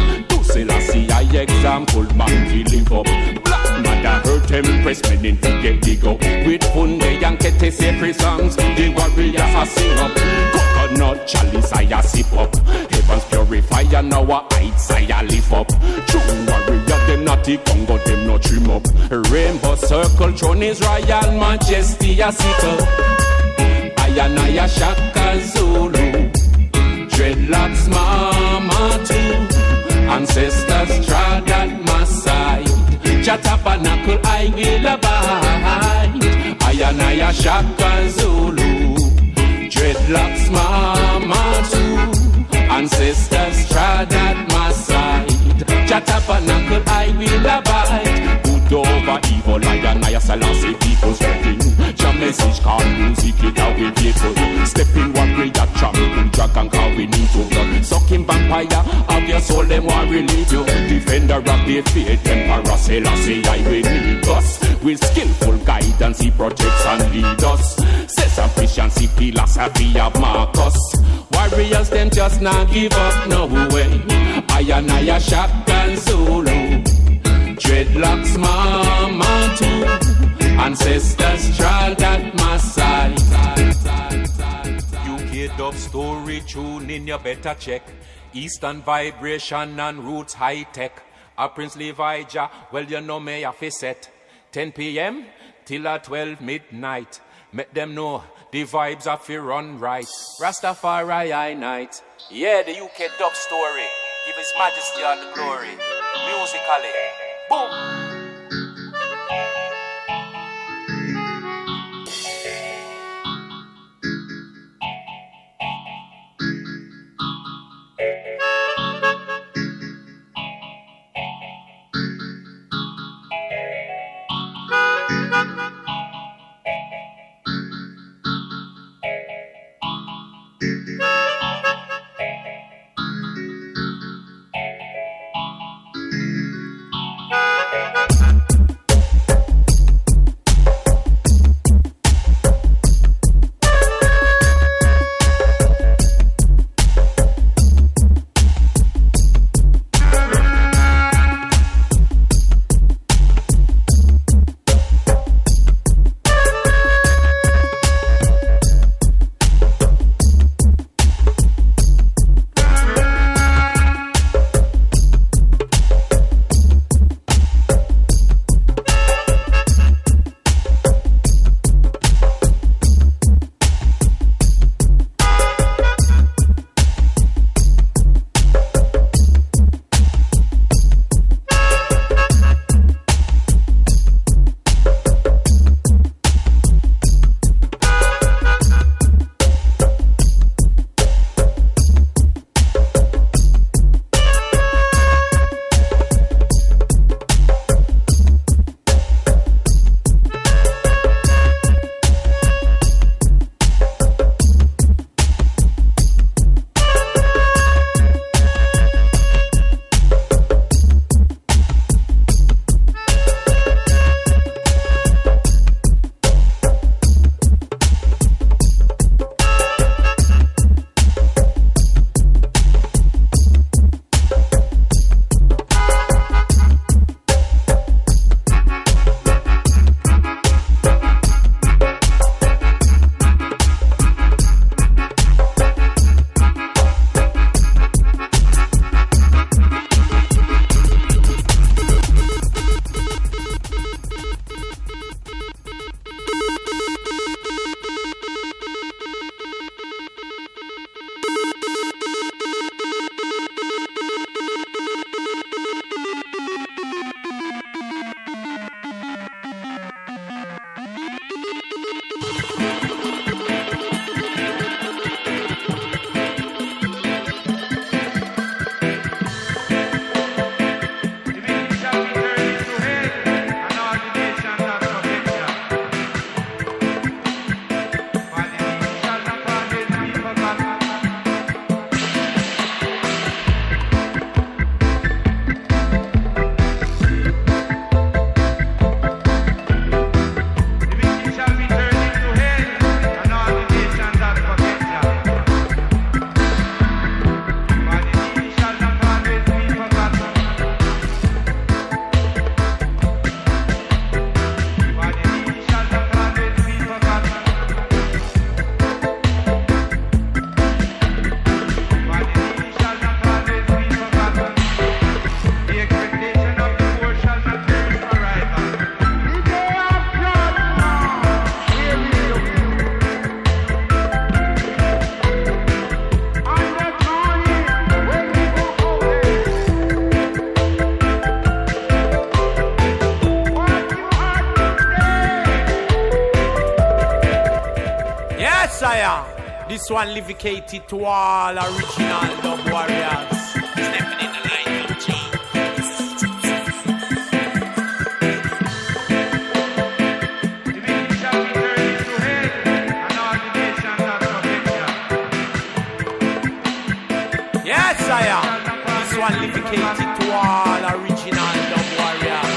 Selassie, I example man he live up. Black mother hurt empress men in to get dig up. With Funde and Kete sacred songs, the warriors a sing up. Coconut chalice I a sip up. Heavens purifier now a heights I a lift up. True warrior them not the Congo them no trim up. Rainbow circle throne is royal majesty a sit up. Ayanaya Shaka Zulu, dreadlocks mama too. Ancestors trod at my side. Chatabanakul I will abide. Ayanaya Shaka Zulu, dreadlocks mama too. Ancestors trod at my side. Chatabanakul I will abide. Good over evil, Ayanaya Selassie people stepping. Your message called music, it how we people. Stepping what we that trample, dragon call we need to run. Sucking vampire, of your soul them want relieve you. Defender of the faith, Emperor Selassie, I will need us. With skillful guidance, he protects and lead us. Self-sufficiency, philosophy of Marcus. Warriors, them just not give up, no way. Ayanaya Shaka Zulu, dreadlocks mama too. Ancestors trod at my side. UK dub story tune in, you better check. Eastern vibration and roots high tech. A Prince Levijah, well you know me a fi set. 10 p.m. till 12 midnight. Make them know the vibes are fi run right. Rastafari I night. Yeah, the UK dub story. Give His Majesty all the glory. Musically. Boom. This one livicated to all original dub warriors. Stepping in the line of G. Yes, I am. This one livicated to all original dub warriors.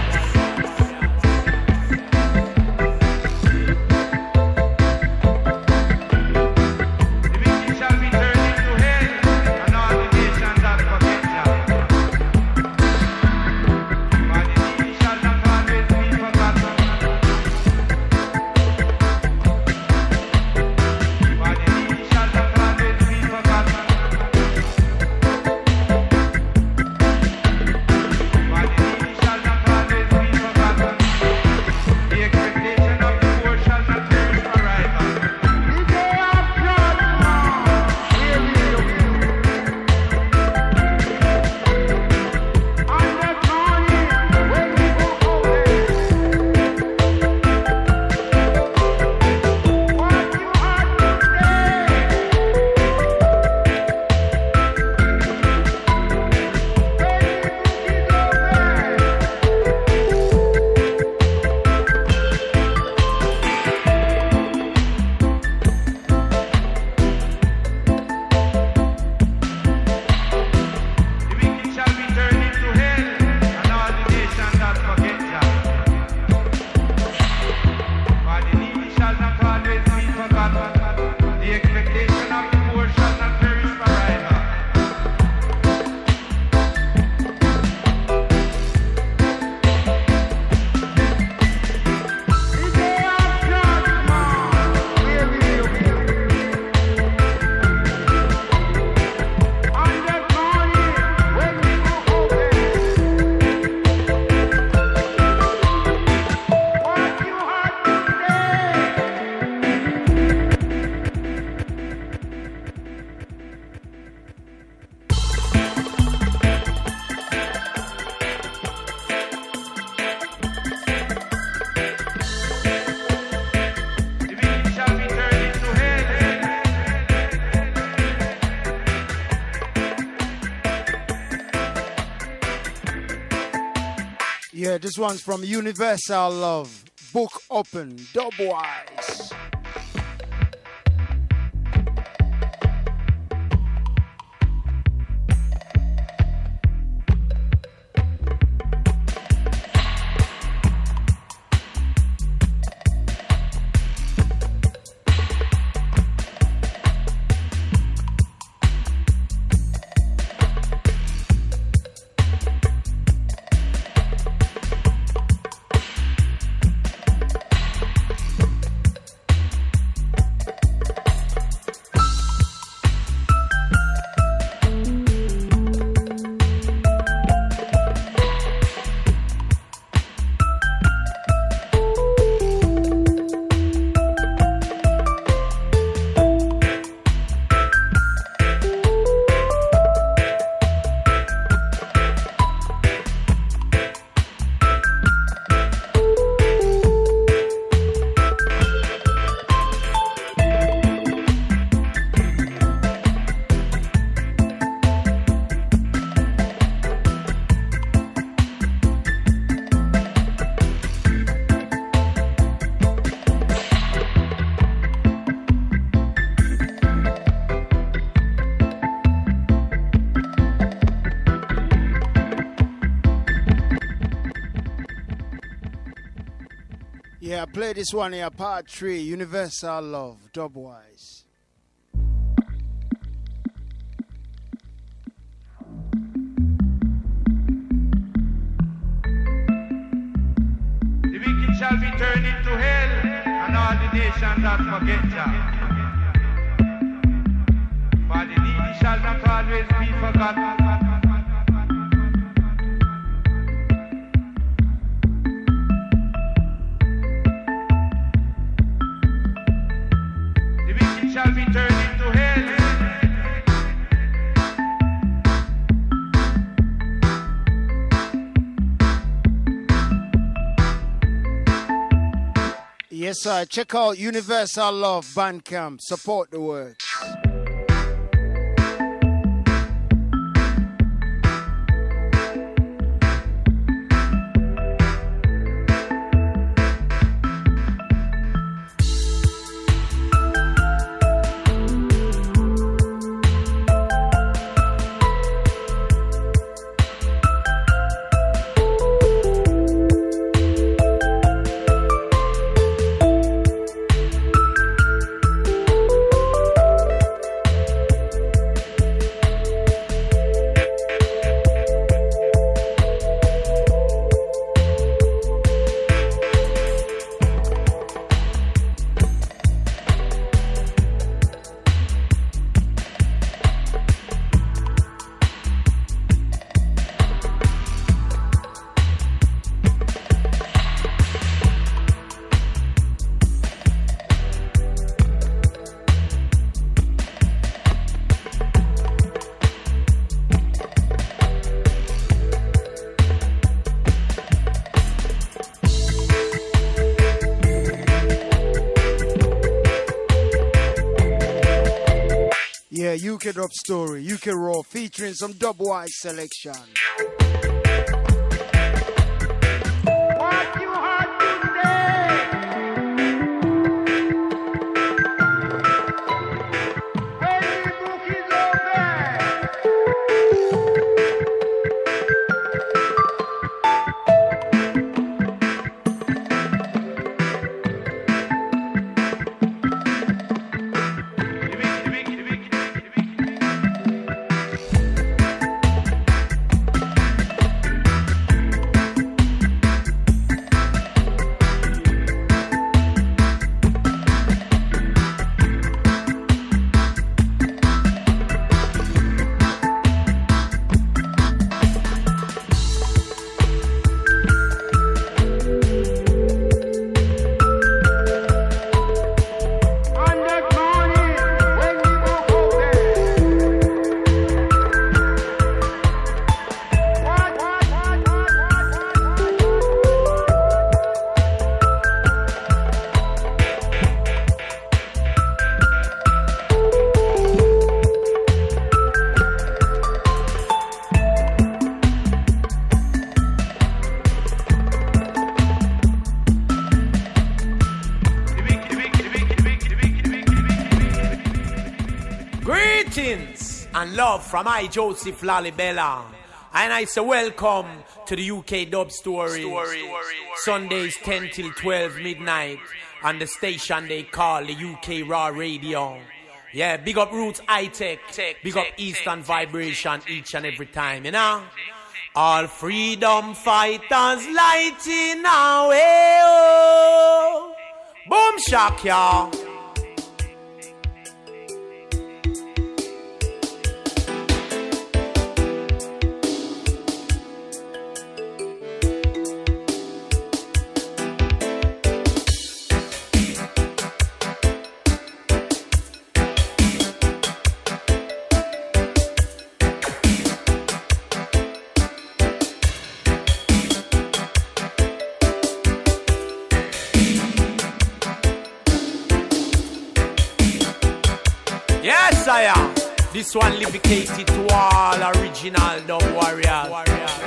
Yeah, this one's from Universal Love. Book Open, Dubwise. Yeah, play this one here, part 3, Universal Love, Dubwise. The wicked shall be turned into hell, and all the nations that forget Jah. For the needy shall not always be forgotten. Shall be turned into hell. Yes, Yes, sir. Check out Universal Love Bandcamp. Support the work. UK Dub Story, UK Raw, featuring some Dubwise selection. What you heard today? When the book is and love from I, Joseph Lalibela. And I say welcome to the UK Dub Story. Sundays 10 till 12 midnight on the station they call the UK Raw Radio. Yeah, big up Roots High-Tech, big up Eastern Vibration each and every time, you know? All freedom fighters lighting our way, oh. Boom shock, y'all. This one dedicated to all original Dub Warriors.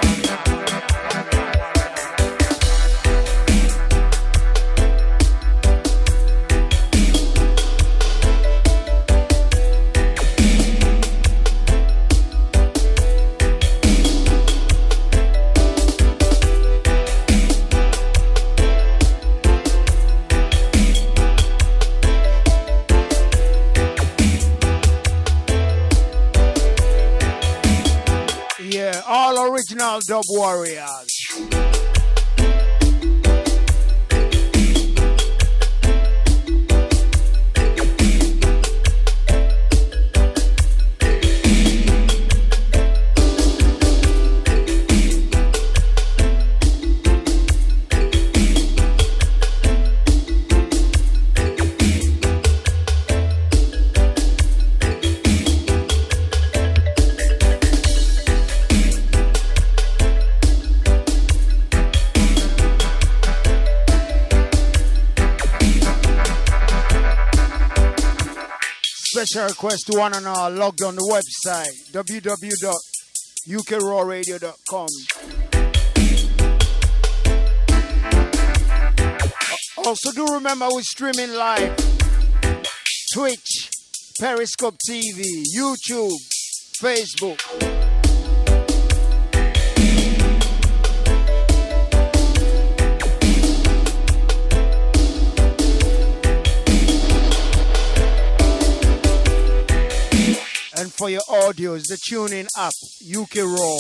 Original Dub Warriors. special request to one and all logged on the website www.ukrawradio.com. Also do remember we're streaming live Twitch, Periscope TV, YouTube, Facebook. And for your audios, the TuneIn app, UK Raw.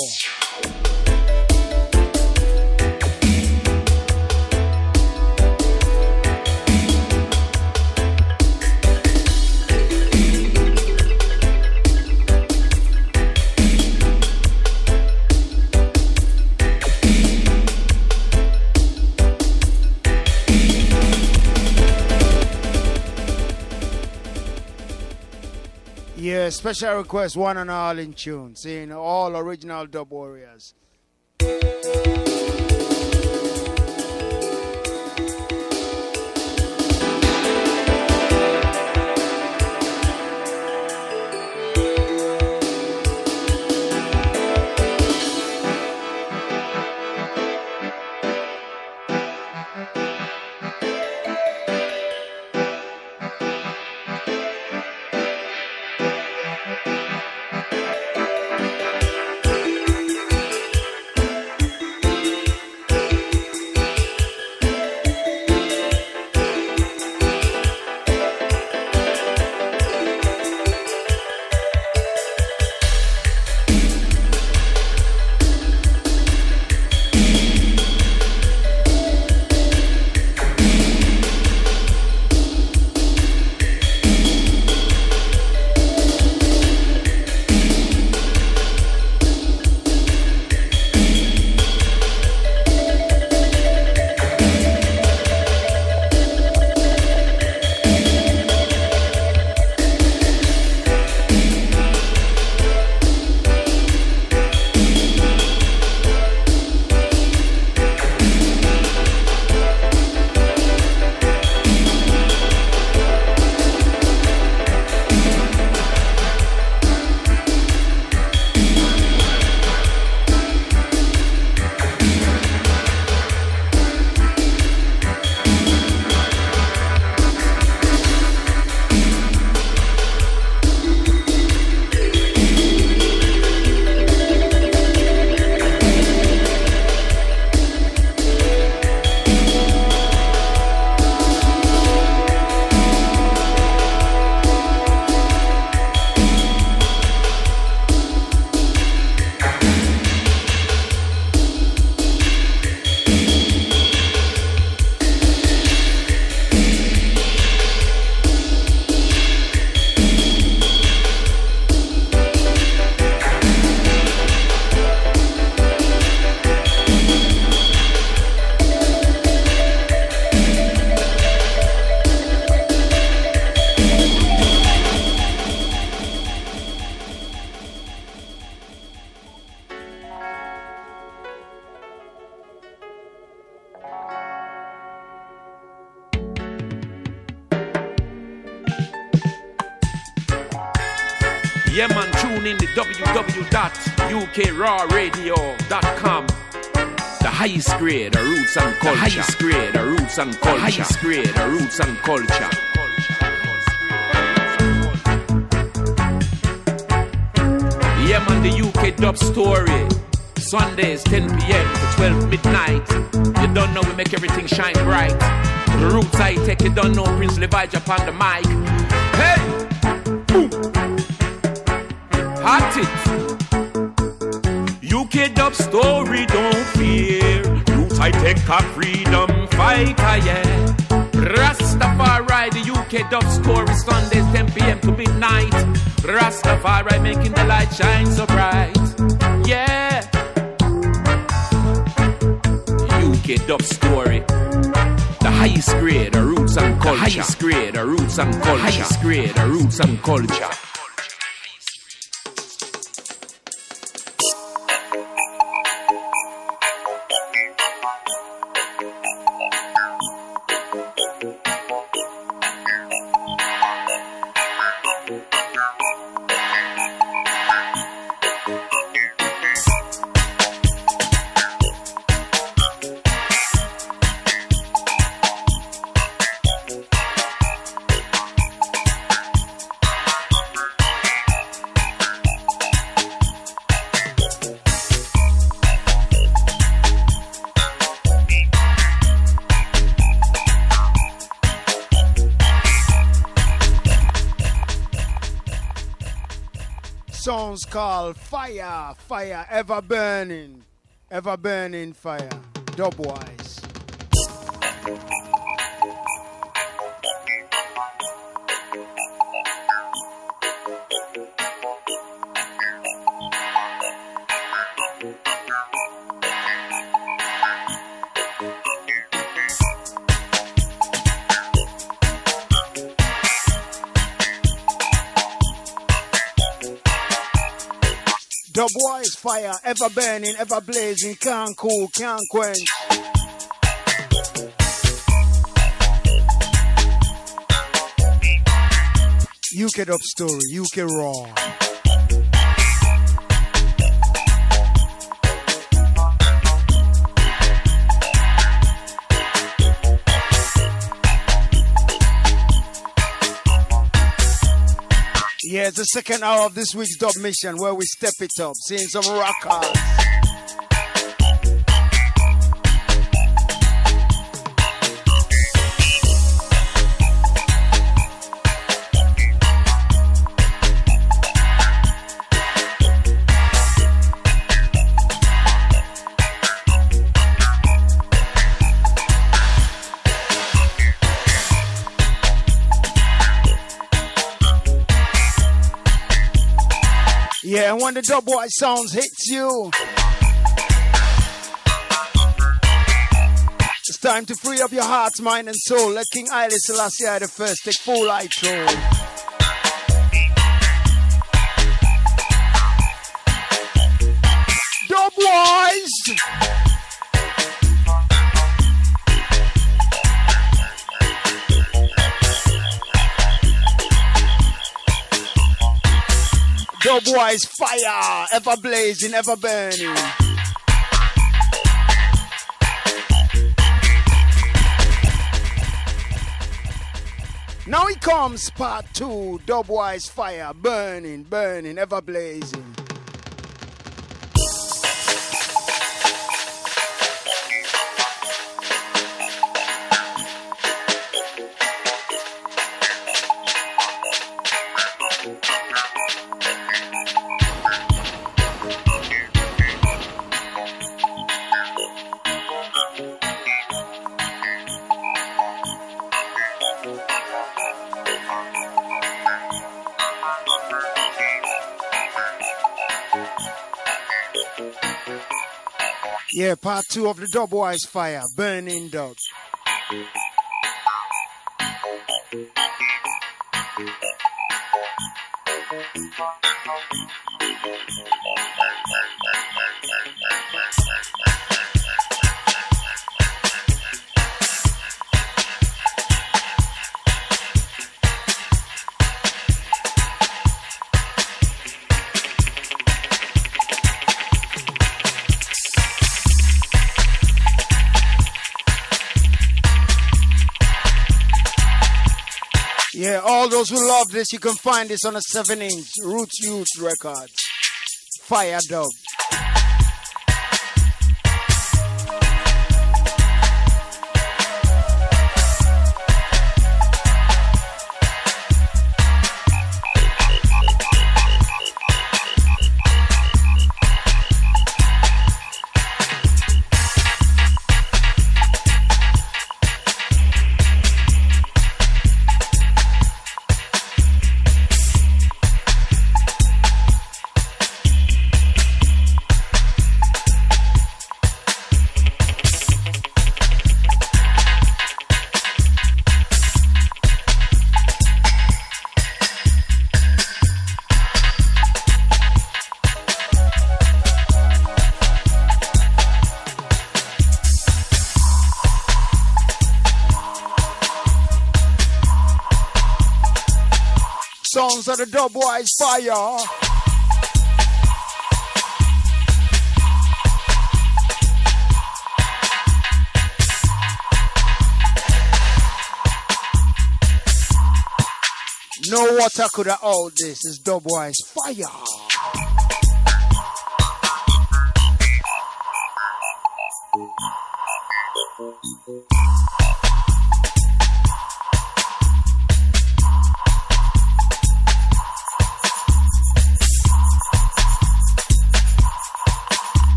Yeah, special request, one and all in tune, seeing all original dub warriors. Yeah, man, tune in to www.ukrawradio.com. The highest grade of roots and culture. The highest grade of roots and culture. Highest grade of roots and culture. Yeah, man, the UK Dub Story. Sundays, 10 p.m. to 12 midnight. You don't know, we make everything shine bright. The roots I take, you don't know, Prince Levi upon the mic. Hey! Boom! Hot it! UK Dub Story, don't fear. Roots I take a freedom fighter, yeah. Rastafari, the UK Dub Story, Sundays, 10 p.m. to midnight. Rastafari making the light shine so bright. Yeah. UK Dub Story. The highest grade of roots and culture. The highest grade of roots and culture. Highest grade of roots and culture. song's called Fire, Fire, Ever Burning Fire, Dubwise. Dubwise fire, ever burning, ever blazing, can't cool, can't quench. UK Dub Story, UK Raw. Yeah, it's the second hour of this week's Dub Mission where we step it up, seeing some rockers. Yeah, and when the Dubwise sounds hits you, it's time to free up your heart, mind, and soul. Let King Haile Selassie I the First take full control. Dubwise! Dubwise fire, ever blazing, ever burning. Now it comes part 2, Dubwise fire, burning, burning, ever blazing. Yeah, part 2 of the Dubwise fire, burning dub. Yeah, all those who love this, you can find this on a 7-inch Roots Youth Records. Fire dub. Sounds of the Dubwise fire. No water could have hold this. It's Dubwise fire.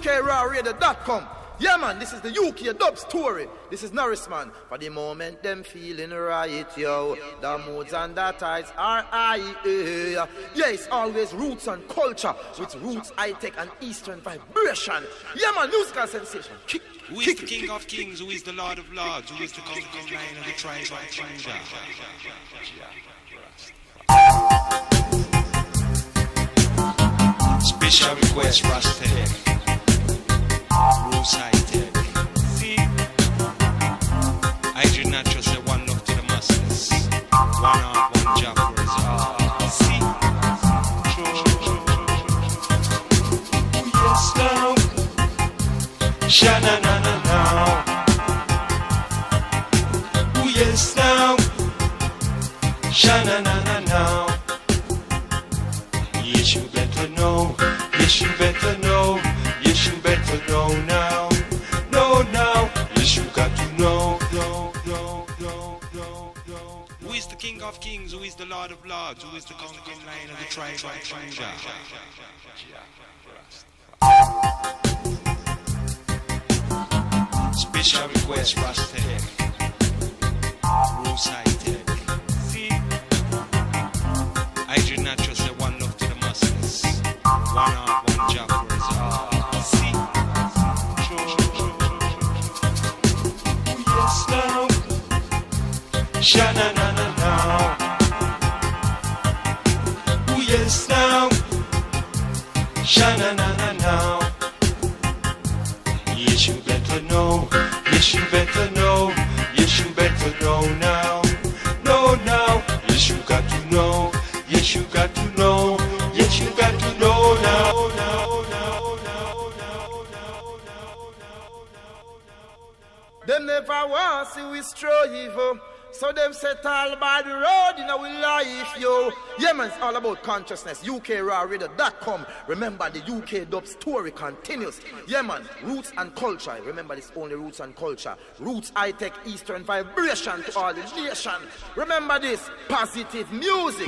UKRawRadio.com. Yeah, man, this is the UK dub story. This is Norris, man. For the moment, them feeling right, yo. The moods and the tides are high. Yeah, it's always roots and culture with roots, high-tech, and eastern vibration. Yeah, man, musical sensation. Who is the King of Kings? Who is the Lord of Lords? Who is the conquering Lion of the tribe of Judah? Special request, Rastek. Bruce High-Tech. See, I do not just say one love to the masses. One heart, one job for us all. See, yes now, sha-na-na-na now. Oh yes now, sha-na-na-na now. Yes, you better know. Yes, you better know. Yes, you better know now. No, now. Yes, you got to know. Who is the King of Kings? Who is the Lord of Lords? Who is the conquering Lion of the tribe of Judah? Special request, Rastek. Bruce High-Tech. See, I do not just say one love to the masses. One heart, one job for us all. See, yes now, sha-na-na-na now. Oh yes now, sha-na-na-na now. Yes, you better know. Yes, you better know. Yes, you better know now. No, now. Yes, you got to know. Yes, you got to know. Yes, you got to know now. Them never want see we strive, so them set all by the road in our life, yo. Yeah, man, it's all about consciousness. UKRawRadio.com. Remember, the UK dub story continues. Yeah, man, roots and culture. Remember, this only roots and culture. Roots, high-tech, eastern vibration to all the nation. Remember this, positive music.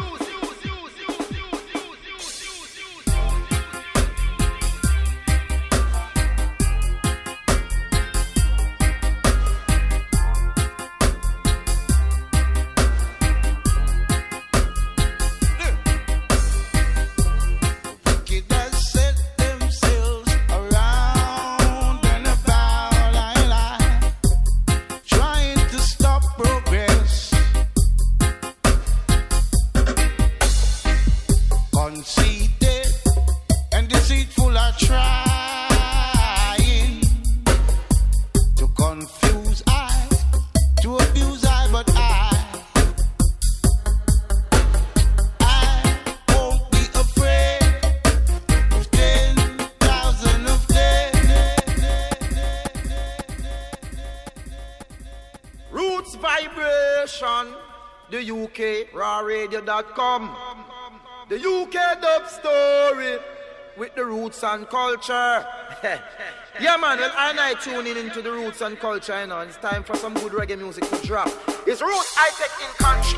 The UKRawRadio.com. The UK dub story with the roots and culture. Yeah, man, well, I tune in into the roots and culture, you know, and it's time for some good reggae music to drop. It's Roots High-Tech in country.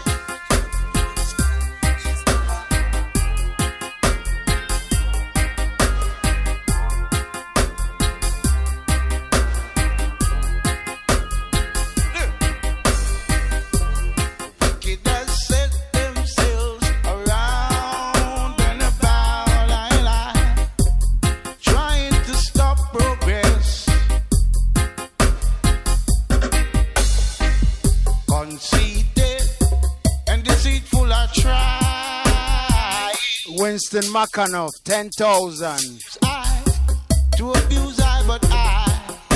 Winston McAnuff, 10,000. To abuse I, but I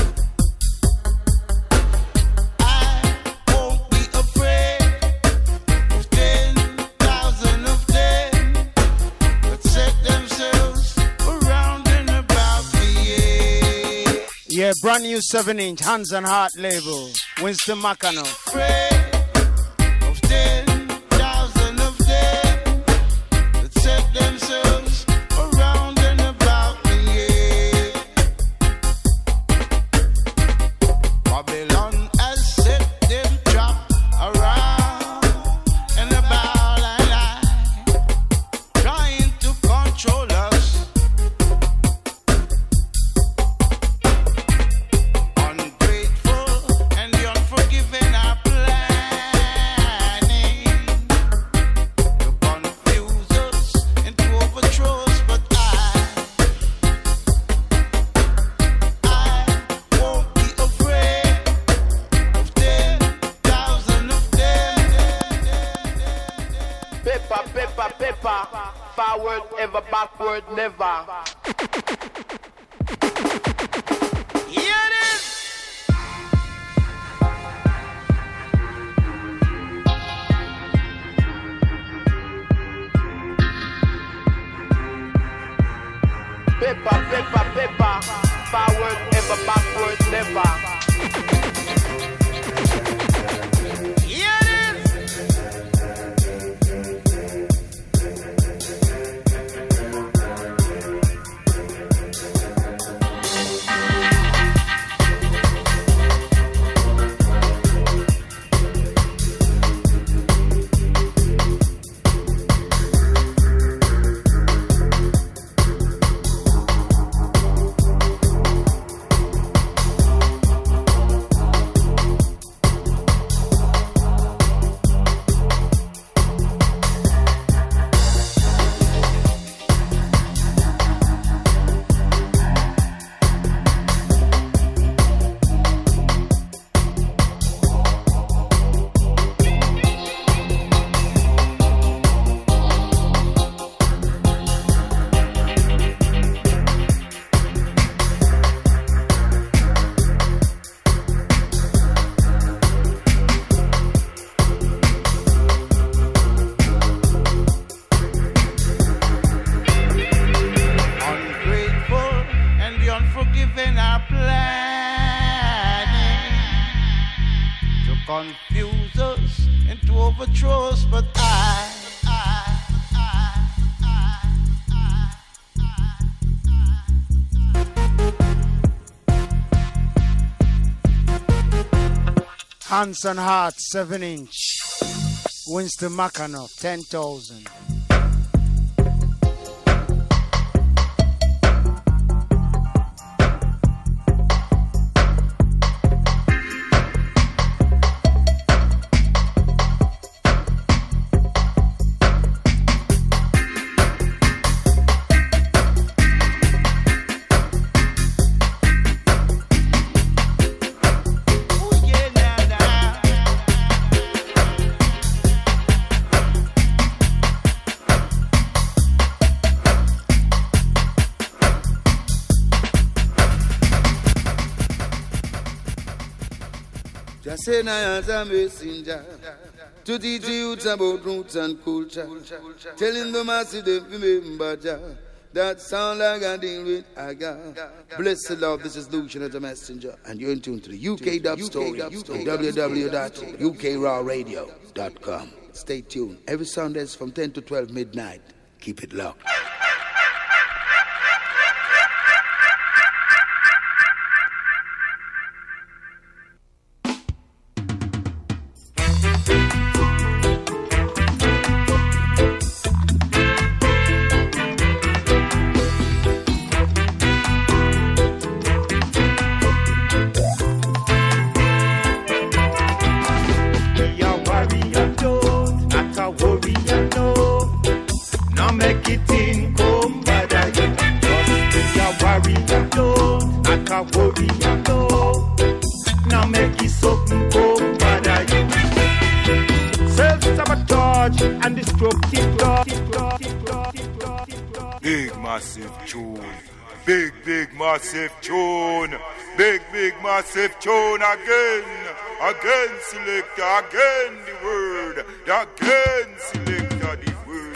won't be afraid of 10,000 of them that set themselves around and about me. Yeah, brand new 7-inch, Hands and Heart label. Winston McAnuff. Afraid of 10,000 of them that set themselves around and about me. Babylon has set them trap around and about and trying to control us. Forward ever, backward never. Here it is. Pepper, pepper, pepper. Forward ever, backward never. Here it is. Confuse us and to overthrow us, but Hands on Heart 7-inch. Winston McAnuff 10,000. Send I as a messenger to teach youth about roots and culture, telling the masses to remember Jah. That sound like I deal with Aga. Blessed love, this is Lucian as a messenger, and you're in tune to the UK Dub Story on www.ukrawradio.com. Stay tuned. Every Sundays from 10 to 12 midnight. Keep it locked. Massive tune, big massive tune again, selector, again the word, again selector the word.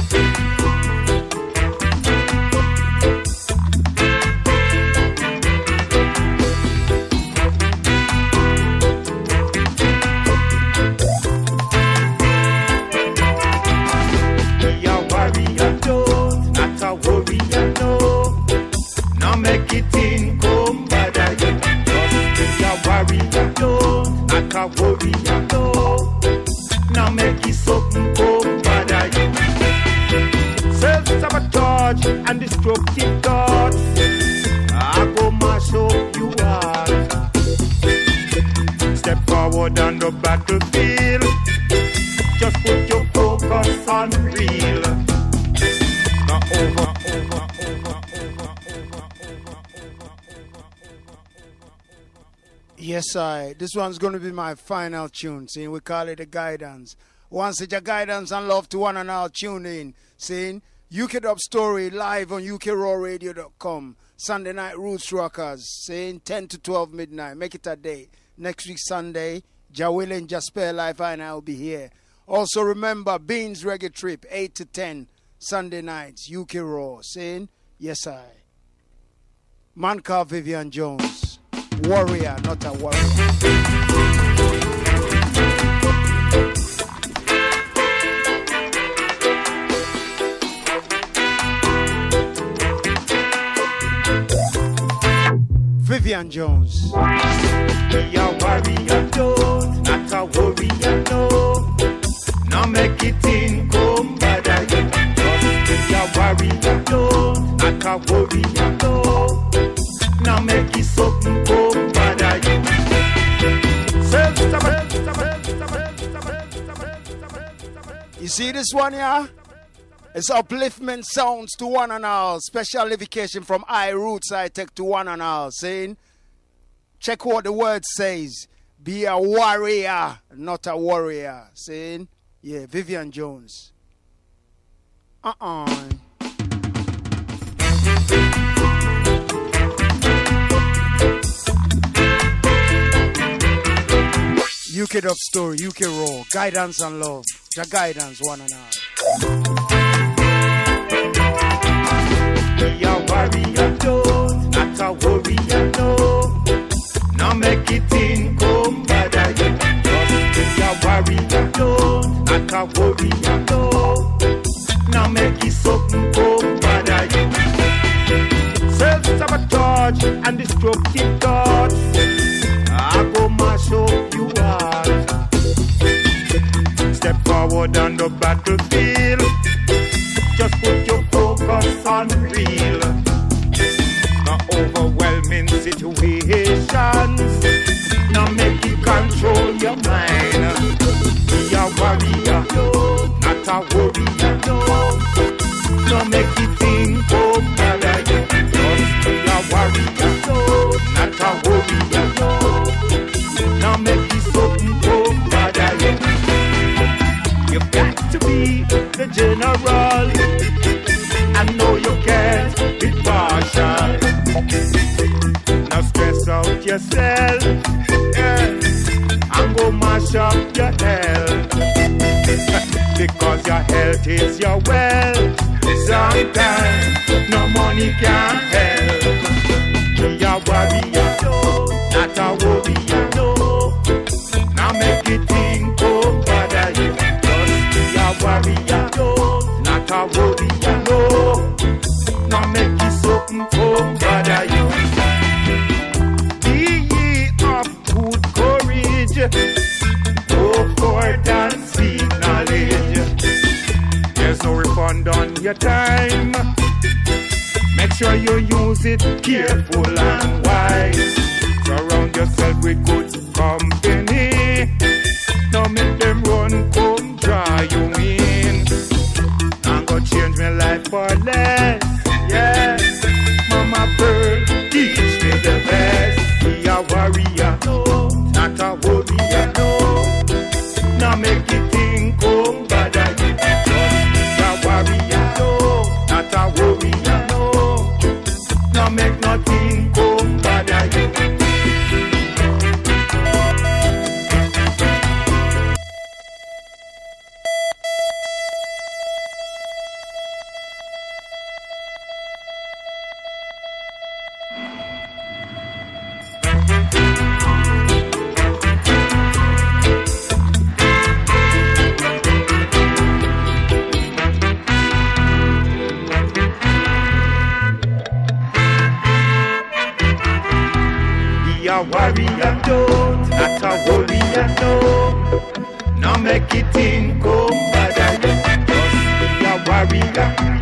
Be a warrior, don't, not a warrior, no. Now make it in, come bother you. Just be a warrior, don't, not a warrior, no. Now make it something, come bother you. Self-sabotage and destructive thoughts, I go mash up you heart. Step forward on the battlefield, just put your focus on real. Now over. Yes, this one's going to be my final tune. See, we call it the guidance. Once it's a guidance and love to one and all, tune in. saying UK Dub Story live on UKRawRadio.com. Sunday night Roots Rockers, saying 10 to 12 midnight. Make it a day. Next week Sunday, Jawil and Jasper Live and I will be here. Also remember, Beans Reggae Trip, 8 to 10, Sunday nights, UK Raw, saying, yes I. Man called Vivian Jones, warrior, not a warrior. Vivian Jones. Be a warrior, don't, not a warrior, no. Now make it in, come bother you. Just be a warrior, don't, not a warrior, no. Now make it something, come bother you. You see this one here? It's upliftment sounds to one and all. Special livication from I Roots I Tech to one and all. Saying, check what the word says. Be a warrior, not a warrior. Saying, yeah, Vivian Jones. UK Dub Story, UK Raw, guidance and love. The guidance, one and all. Be a warrior, don't, not a warrior, no. Now make it in, come bother you. Just be a warrior, don't, not a warrior, no. Now make it something, come bother you. Self-sabotage and destructive thoughts, I go mash up you heart. Step forward on the battlefield, just put your focus on real. The overwhelming situations, now make it control your mind. Be a warrior, not a warrior, no. Now make it think, oh brother, just be a warrior, not a warrior, no. Now make it something, oh brother, you've got to be the general. I know you can't be partial. Now stress out yourself, yeah, and go mash up your health. Because your health is your wealth. Sometimes no money can help. Be a warrior, not a warrior, no. Now make it think, oh bother you. Just be a warrior, not a warrior, no. Now make it something, oh bother you. Be ye of good courage, go forth and seek knowledge. There's no refund on your time. Make sure you use it careful and wise. Surround yourself with good company. Now make them run, come draw you in. I'm gonna change my life for less. Yeah, Mama Bird, teach me the best. Be a warrior, not a warrior, no. Now make it think, come bother you. Just be a warrior, not a warrior, no. Now make nothing come bother you. A warrior, don't, not a warrior, no. Now make it in, come bother you. Just be a warrior.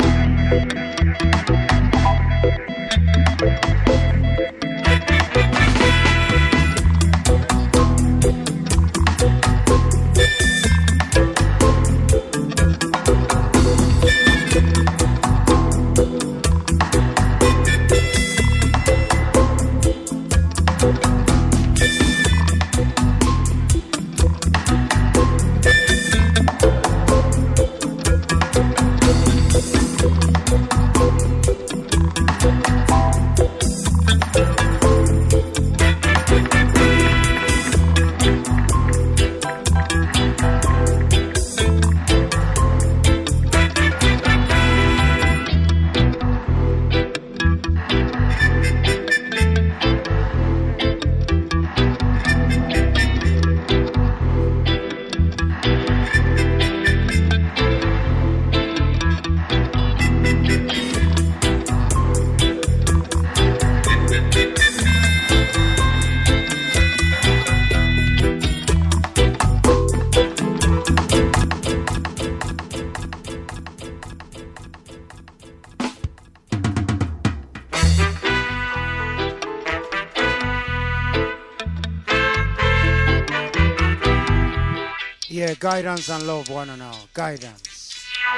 Yeah, guidance and love, one and all. Guidance.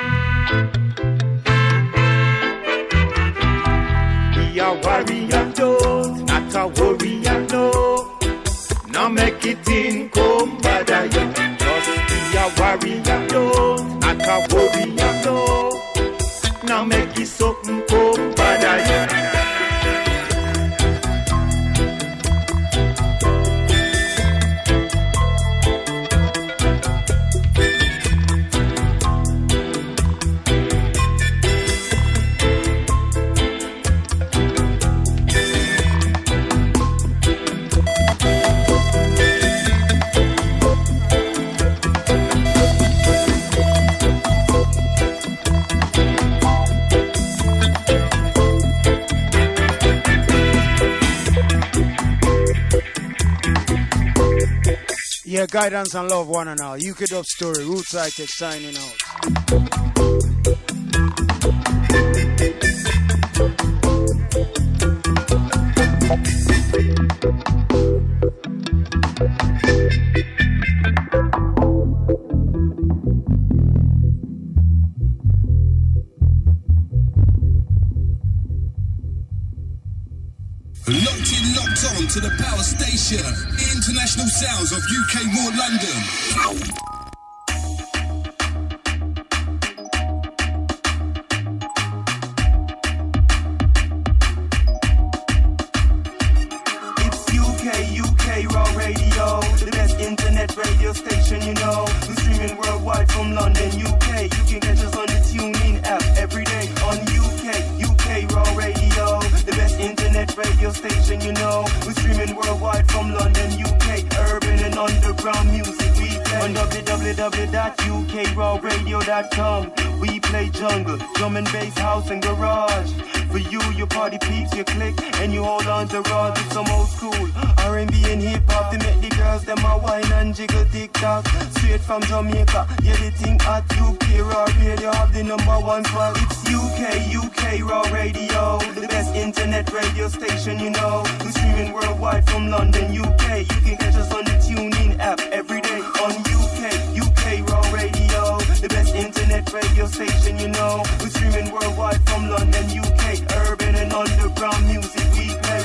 We are warrior those, not a warrior, no. Now make it in, come bother you. Just be a warrior those, not a warrior, no. Now make it something, come bother you. Yeah, guidance and love, one and all. UK Dub Story, Roots High Tech signing out. Locked on to the power station. International sounds of UK More London. UK Raw Radio, the best internet radio station, you know. We're streaming worldwide from London, UK. You can catch us on the TuneIn app every day on UK Raw Radio, the best internet radio station, you know. We're streaming worldwide from London, UK. Urban and underground music we play on www.ukrawradio.com. We play jungle, drum and bass, house and garage. For you, your party peeps, you click and you hold on to rods with some old school R&B and hip-hop. They make the girls, them a wine and jiggle tick-tock. Straight from Jamaica, yeah, the thing at UK Raw Radio have the #1 spot. It's UK Raw Radio, the best internet radio station, you know. We're streaming worldwide from London, UK. You can catch us on the TuneIn app every day on UK Raw Radio, the best internet radio station, you know. We're streaming worldwide from London, UK. Urban and underground music we play.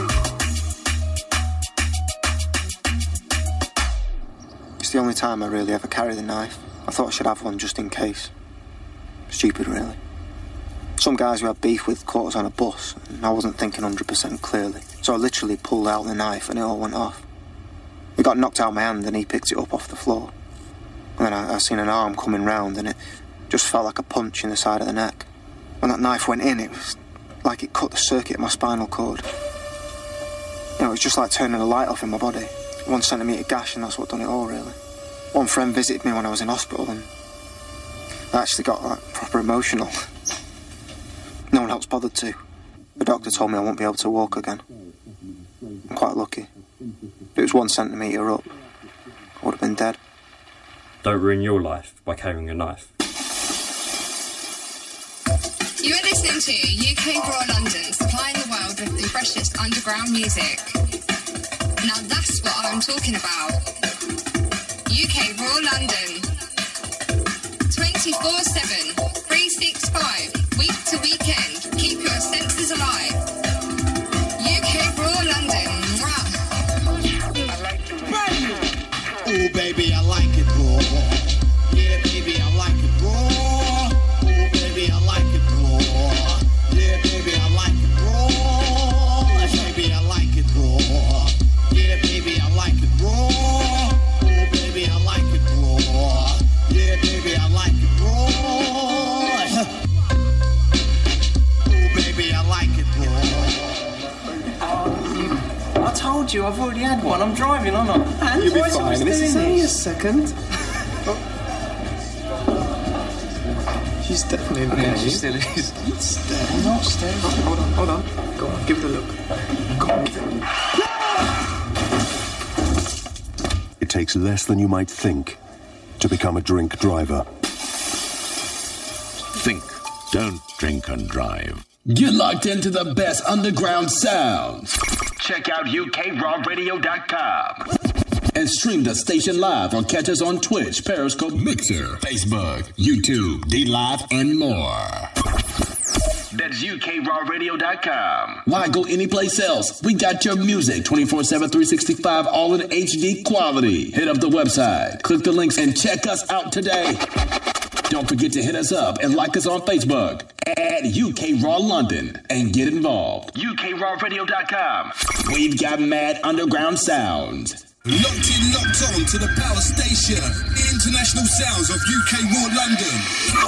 It's the only time I really ever carry the knife. I thought I should have one just in case. Stupid, really. Some guys who had beef with caught us on a bus, and I wasn't thinking 100% clearly. So I literally pulled out the knife and it all went off. It got knocked out of my hand and he picked it up off the floor. And then I seen an arm coming round and it just felt like a punch in the side of the neck. When that knife went in, it was like it cut the circuit of my spinal cord. You know, it was just like turning a light off in my body. 1 centimetre gash, and that's what done it all, really. One friend visited me when I was in hospital, and I actually got like proper emotional. No one else bothered to. The doctor told me I won't be able to walk again. I'm quite lucky. If it was 1 centimetre up, I would have been dead. Don't ruin your life by carrying a knife. You are listening to UK Raw London, supplying the world with the freshest underground music. Now that's what I'm talking about. UK Raw London. 24/7, 365, week to weekend. Keep your senses alive. UK Raw London. Ooh, baby, I like it raw. Yeah, baby, I like it raw. Ooh, baby, I like it raw. Yeah, baby, I like it raw. Baby, I like it raw. Yeah, baby, I like it raw. Ooh, baby, I like it raw. Yeah, baby, I like it raw. Ooh, baby, I like it raw. I told you, I've already had one. I'm driving, aren't I? And You'll be fine. This is only a second. She's definitely in there. Yeah, she still is. It's dead. Not steady. Hold on. Go on, give it a look. Go on, give it a look. It takes less than you might think to become a drink driver. Think, don't drink and drive. Get locked into the best underground sounds. Check out ukrawradio.com. and stream the station live or catch us on Twitch, Periscope, Mixer, Facebook, YouTube, D-Live, and more. That's UKRawRadio.com. Why go anyplace else? We got your music 24/7, 365, all in HD quality. Hit up the website, click the links, and check us out today. Don't forget to hit us up and like us on Facebook at UK Raw London and get involved. UKRawRadio.com. We've got mad underground sounds. Locked in, locked on to the power station. International sounds of UK Raw London.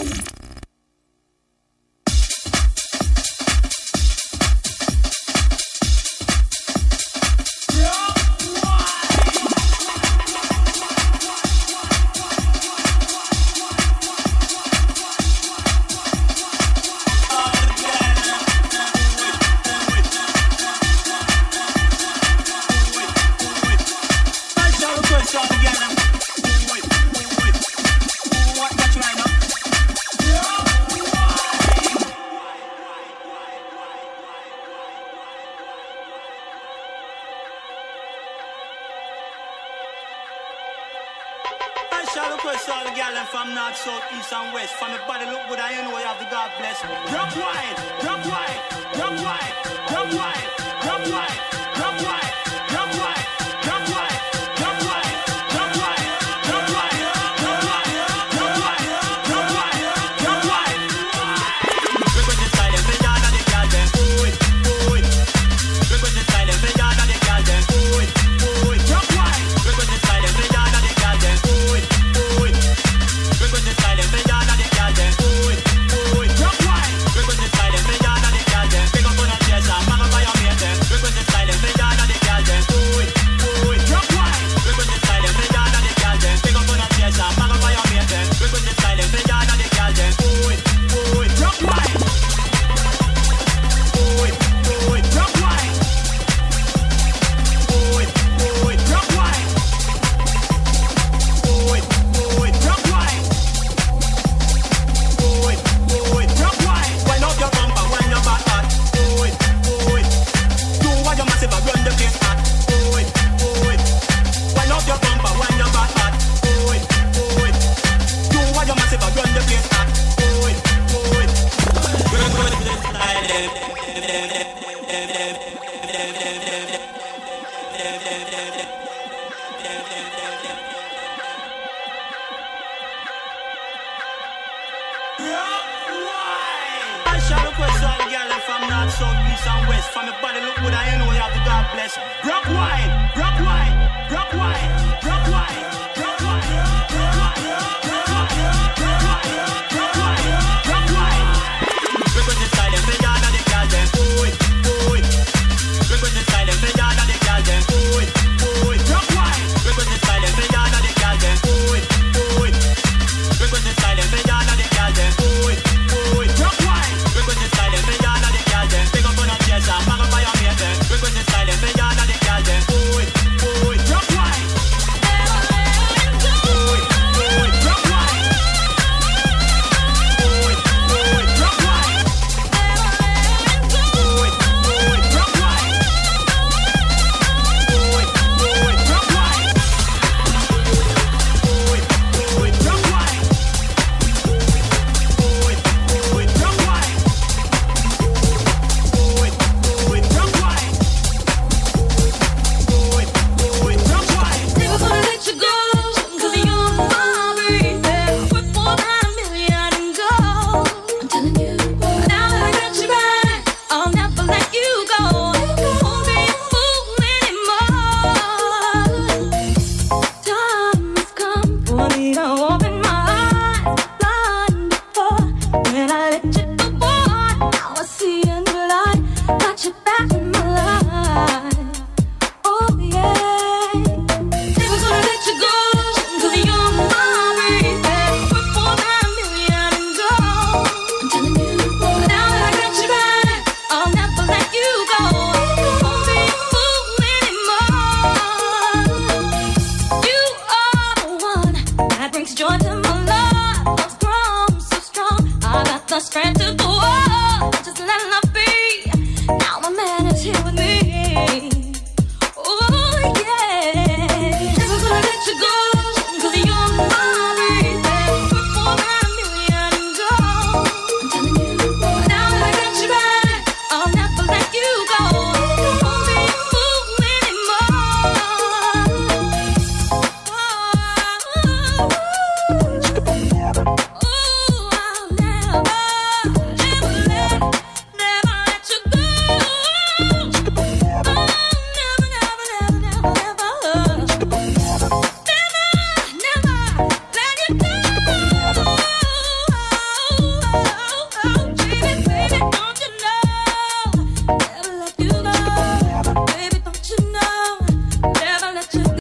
South, east and west. From the body look good, I know you have the God bless. Drop wide, drop wide, drop wide, drop wide, drop wide, drop wide, drop wide, drop wide, drop wide, drop wide, drop wide, drop wide, drop wide, drop wide, drop wide. Look at the style, every yard of the girl them. Ooh it, ooh it. Look at the style, every yard of the girl them. Ooh it, ooh it. Drop wide. Look at the style, every yard of the girl them. Ooh it, ooh it. Look at the style, every yard of the girl them. Ooh it, ooh it. Drop wide. Look at the style, every yard of the girl them. Pick up on a chest and mama by your mate them. Look at the style, every yard of the girl them. Ooh it, ooh it. Drop wide. Look at the style, every yard of the girl them. Pick up on a chest and mama by your mate them. Look at the style, every yard of the girl them. Ooh it, ooh it. Drop wide. Ooh it, ooh it. Drop wide. Ooh it, ooh it. Drop wide. Ooh it, ooh it. Drop wide. Ooh it, ooh it. Drop wide. Wind up your bumper, wind your back hot. Ooh it, ooh it. Do what you massive and run the place hot. Ooh it, ooh it. Wind up your bumper, wind your back hot. Ooh it, ooh it. Do what you massive and run the place hot. Ooh it, ooh it. I shall request all the girls from north, south, east and west. From the body look good, I know you have the God bless. Rock wide,